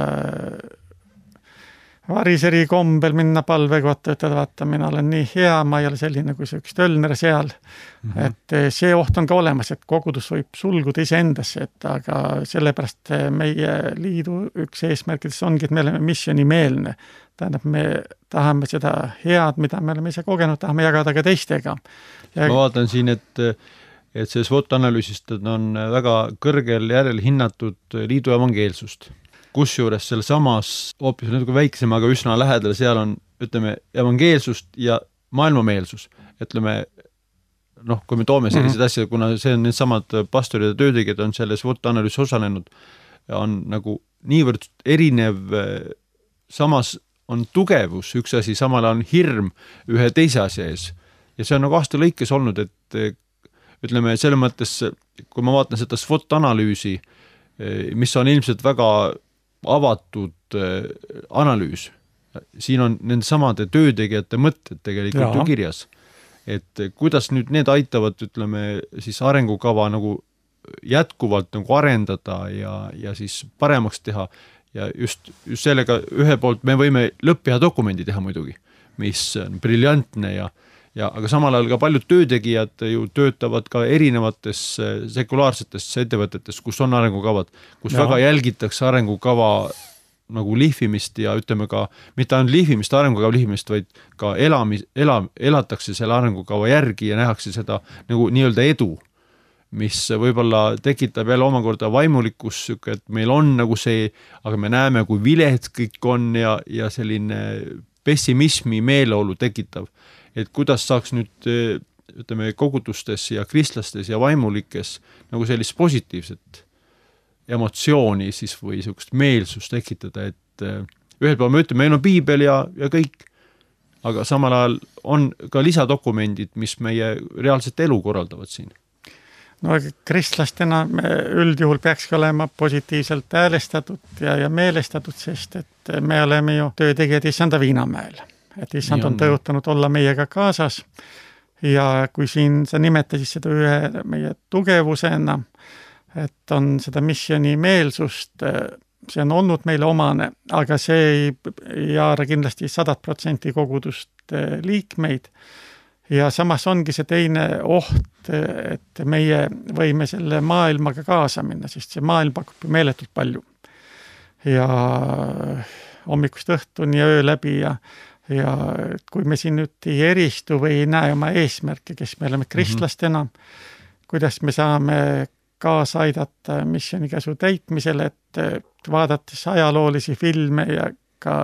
variseri kombel minna palvekotta, ütelda, vaata, mina olen nii hea, ma ei ole selline kui see üks tölner seal. Mm-hmm. Et see oht on ka olemas, et kogudus võib sulguda iseendasse, et aga sellepärast meie liidu üks eesmärkidest ongi, et me oleme missionimeelne. Tähendab, me tahame seda head, mida me oleme ise kogenud, tahame jagada ka teistega. Ja... Ma vaatan siin, et et see SWOT-analüüsist on väga kõrgel järel hinnatud liidu evangeelsust. Kusjuures seal samas, hoopis natuke väiksem, aga üsna lähedal, seal on, ütleme, evangeelsust ja maailmameelsus. Ütleme, noh, kui me toome sellised mm-hmm. asjad, kuna see on need samad pastorid ja töötegijad on selle SWOT-analüüs osalenud, on nagu niivõrd erinev, samas on tugevus, üks asi, samal on hirm ühe teise asja ees. Ja see on nagu aasta lõikes olnud, et ütleme, selle mõttes, kui ma vaatan seda SWOT-analüüsi, mis on ilmselt väga avatud analüüs, siin on nende samade töötegijate mõtted tegelikult ju kirjas, et kuidas nüüd need aitavad, ütleme, siis arengukava nagu jätkuvalt nagu arendada ja, ja siis paremaks teha ja just, just sellega ühe poolt me võime lõppia dokumendi teha muidugi, mis on briljantne ja Ja, aga samal ajal ka paljud töötegijad ju töötavad ka erinevates sekulaarsetes ettevõtetes, kus on arengukavad, kus ja. Väga jälgitakse arengukava nagu lihvimist ja ütleme ka, mitte ainult lihvimist, arengukava lihvimist, vaid ka elamis, ela, elatakse selle arengukava järgi ja nähakse seda nagu nii-öelda edu, mis võib-olla tekitab jälle omakorda vaimulikkus, et meil on nagu see, aga me näeme, kui vilet kõik on ja, ja selline pessimismi meeleolu tekitav. Et kuidas saaks nüüd, ütleme, kogudustes ja kristlastes ja vaimulikes nagu sellist positiivset emotsiooni siis või sellist meelsust tekitada, et ühel pool me ütleme, meil on piibel ja, ja kõik, aga samal ajal on ka lisadokumendid, mis meie reaalset elu korraldavad siin. No kristlastena me üldjuhul peakski olema positiivselt häälestatud ja, ja meelestatud, sest et me oleme ju töötegijad Issanda Viinamäel. Et issand on tõotanud olla meiega kaasas ja kui siin sa nimetasid seda ühe meie tugevusena, et on seda missioni meelsust, see on olnud meile omane, aga see ei, ei haara kindlasti sadat protsenti kogudust liikmeid ja samas ongi see teine oht, et meie võime selle maailmaga kaasa minna, sest see maailm pakub meeletult palju ja hommikust õhtuni ja öö läbi ja ja kui me siin nüüd ei eristu või ei näe oma eesmärke, kes me oleme kristlastena, mm-hmm. kuidas me saame kaasa aidata missionikäsu täitmisele, et vaadates ajaloolisi filme ja ka,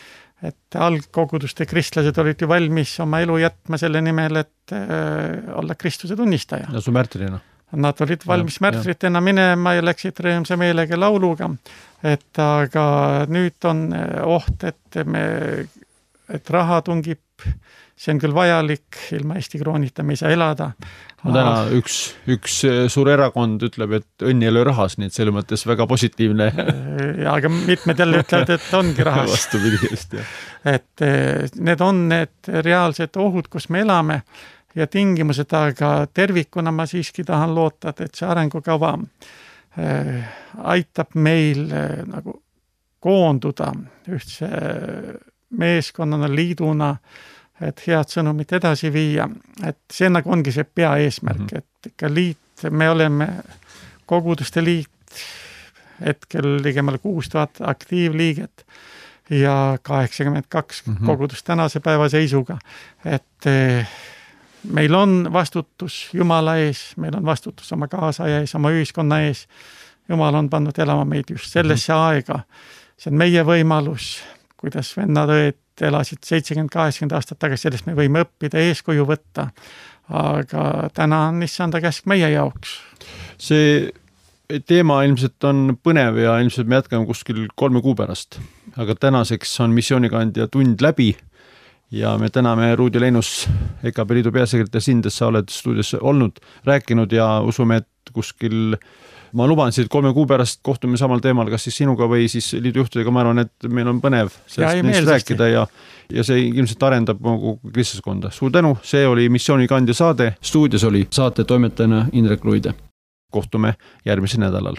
et algkoguduste kristlased olid ju valmis oma elu jätma selle nimel, et äh, olla Kristuse tunnistaja. Ja su märtrina. Nad olid valmis ja, märtritena minema ja läksid rõõmsa meelega lauluga, et aga nüüd on oht, et me et raha tungib, see on küll vajalik, ilma Eesti kroonita me ei saa elada. No täna üks, üks suur erakond ütleb, et õnn ei ole rahas, nii et selle mõttes väga positiivne. Ja, aga mitmed jälle ütlevad, et ongi rahas. Vastupidist, jah. Et need on need reaalsed ohud, kus me elame ja tingimused, aga tervikuna ma siiski tahan loota, et see arengukava aitab meil nagu koonduda ühtse meeskonnana, liiduna, et head sõnumit edasi viia, et see nagu ongi see peaeesmärk, mm -hmm. et ikka liit, me oleme koguduste liit, hetkel ligemale kuus tuhat aktiivliiget ja kaheksakümmend kaks mm -hmm. kogudust tänase päeva seisuga, et meil on vastutus Jumala ees, meil on vastutus oma kaasaja ees, oma ühiskonna ees. Jumal on pannud elama meid just sellesse mm-hmm. aega. See on meie võimalus, kuidas vennad õed elasid seitsekümmend kaheksakümmend aastat tagasi, sellest me võime õppida, eeskuju võtta. Aga täna on issanda käsk meie jaoks. See teema ilmselt on põnev ja ilmselt me jätkame kuskil kolme kuu pärast. Aga tänaseks on missioonikandja tund läbi. Ja me täname Ruudi Leinus, E K P Liidu peasekretär Sindes, sa oled stuudios olnud, rääkinud ja usume, et kuskil, ma luban siit kolme kuu pärast kohtume samal teemal, kas siis sinuga või siis liidu juhtidega, ma arvan, et meil on põnev sellest neist rääkida ja, ja see ilmselt arendab kogu kristlaskonda. Suur tänu, see oli missioonikandja saade, stuudios oli saate toimetajana Indrek Luide. Kohtume järgmisel nädalal.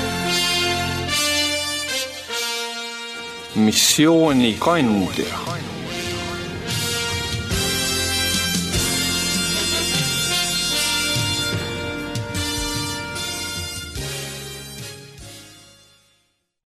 Missioonikandja.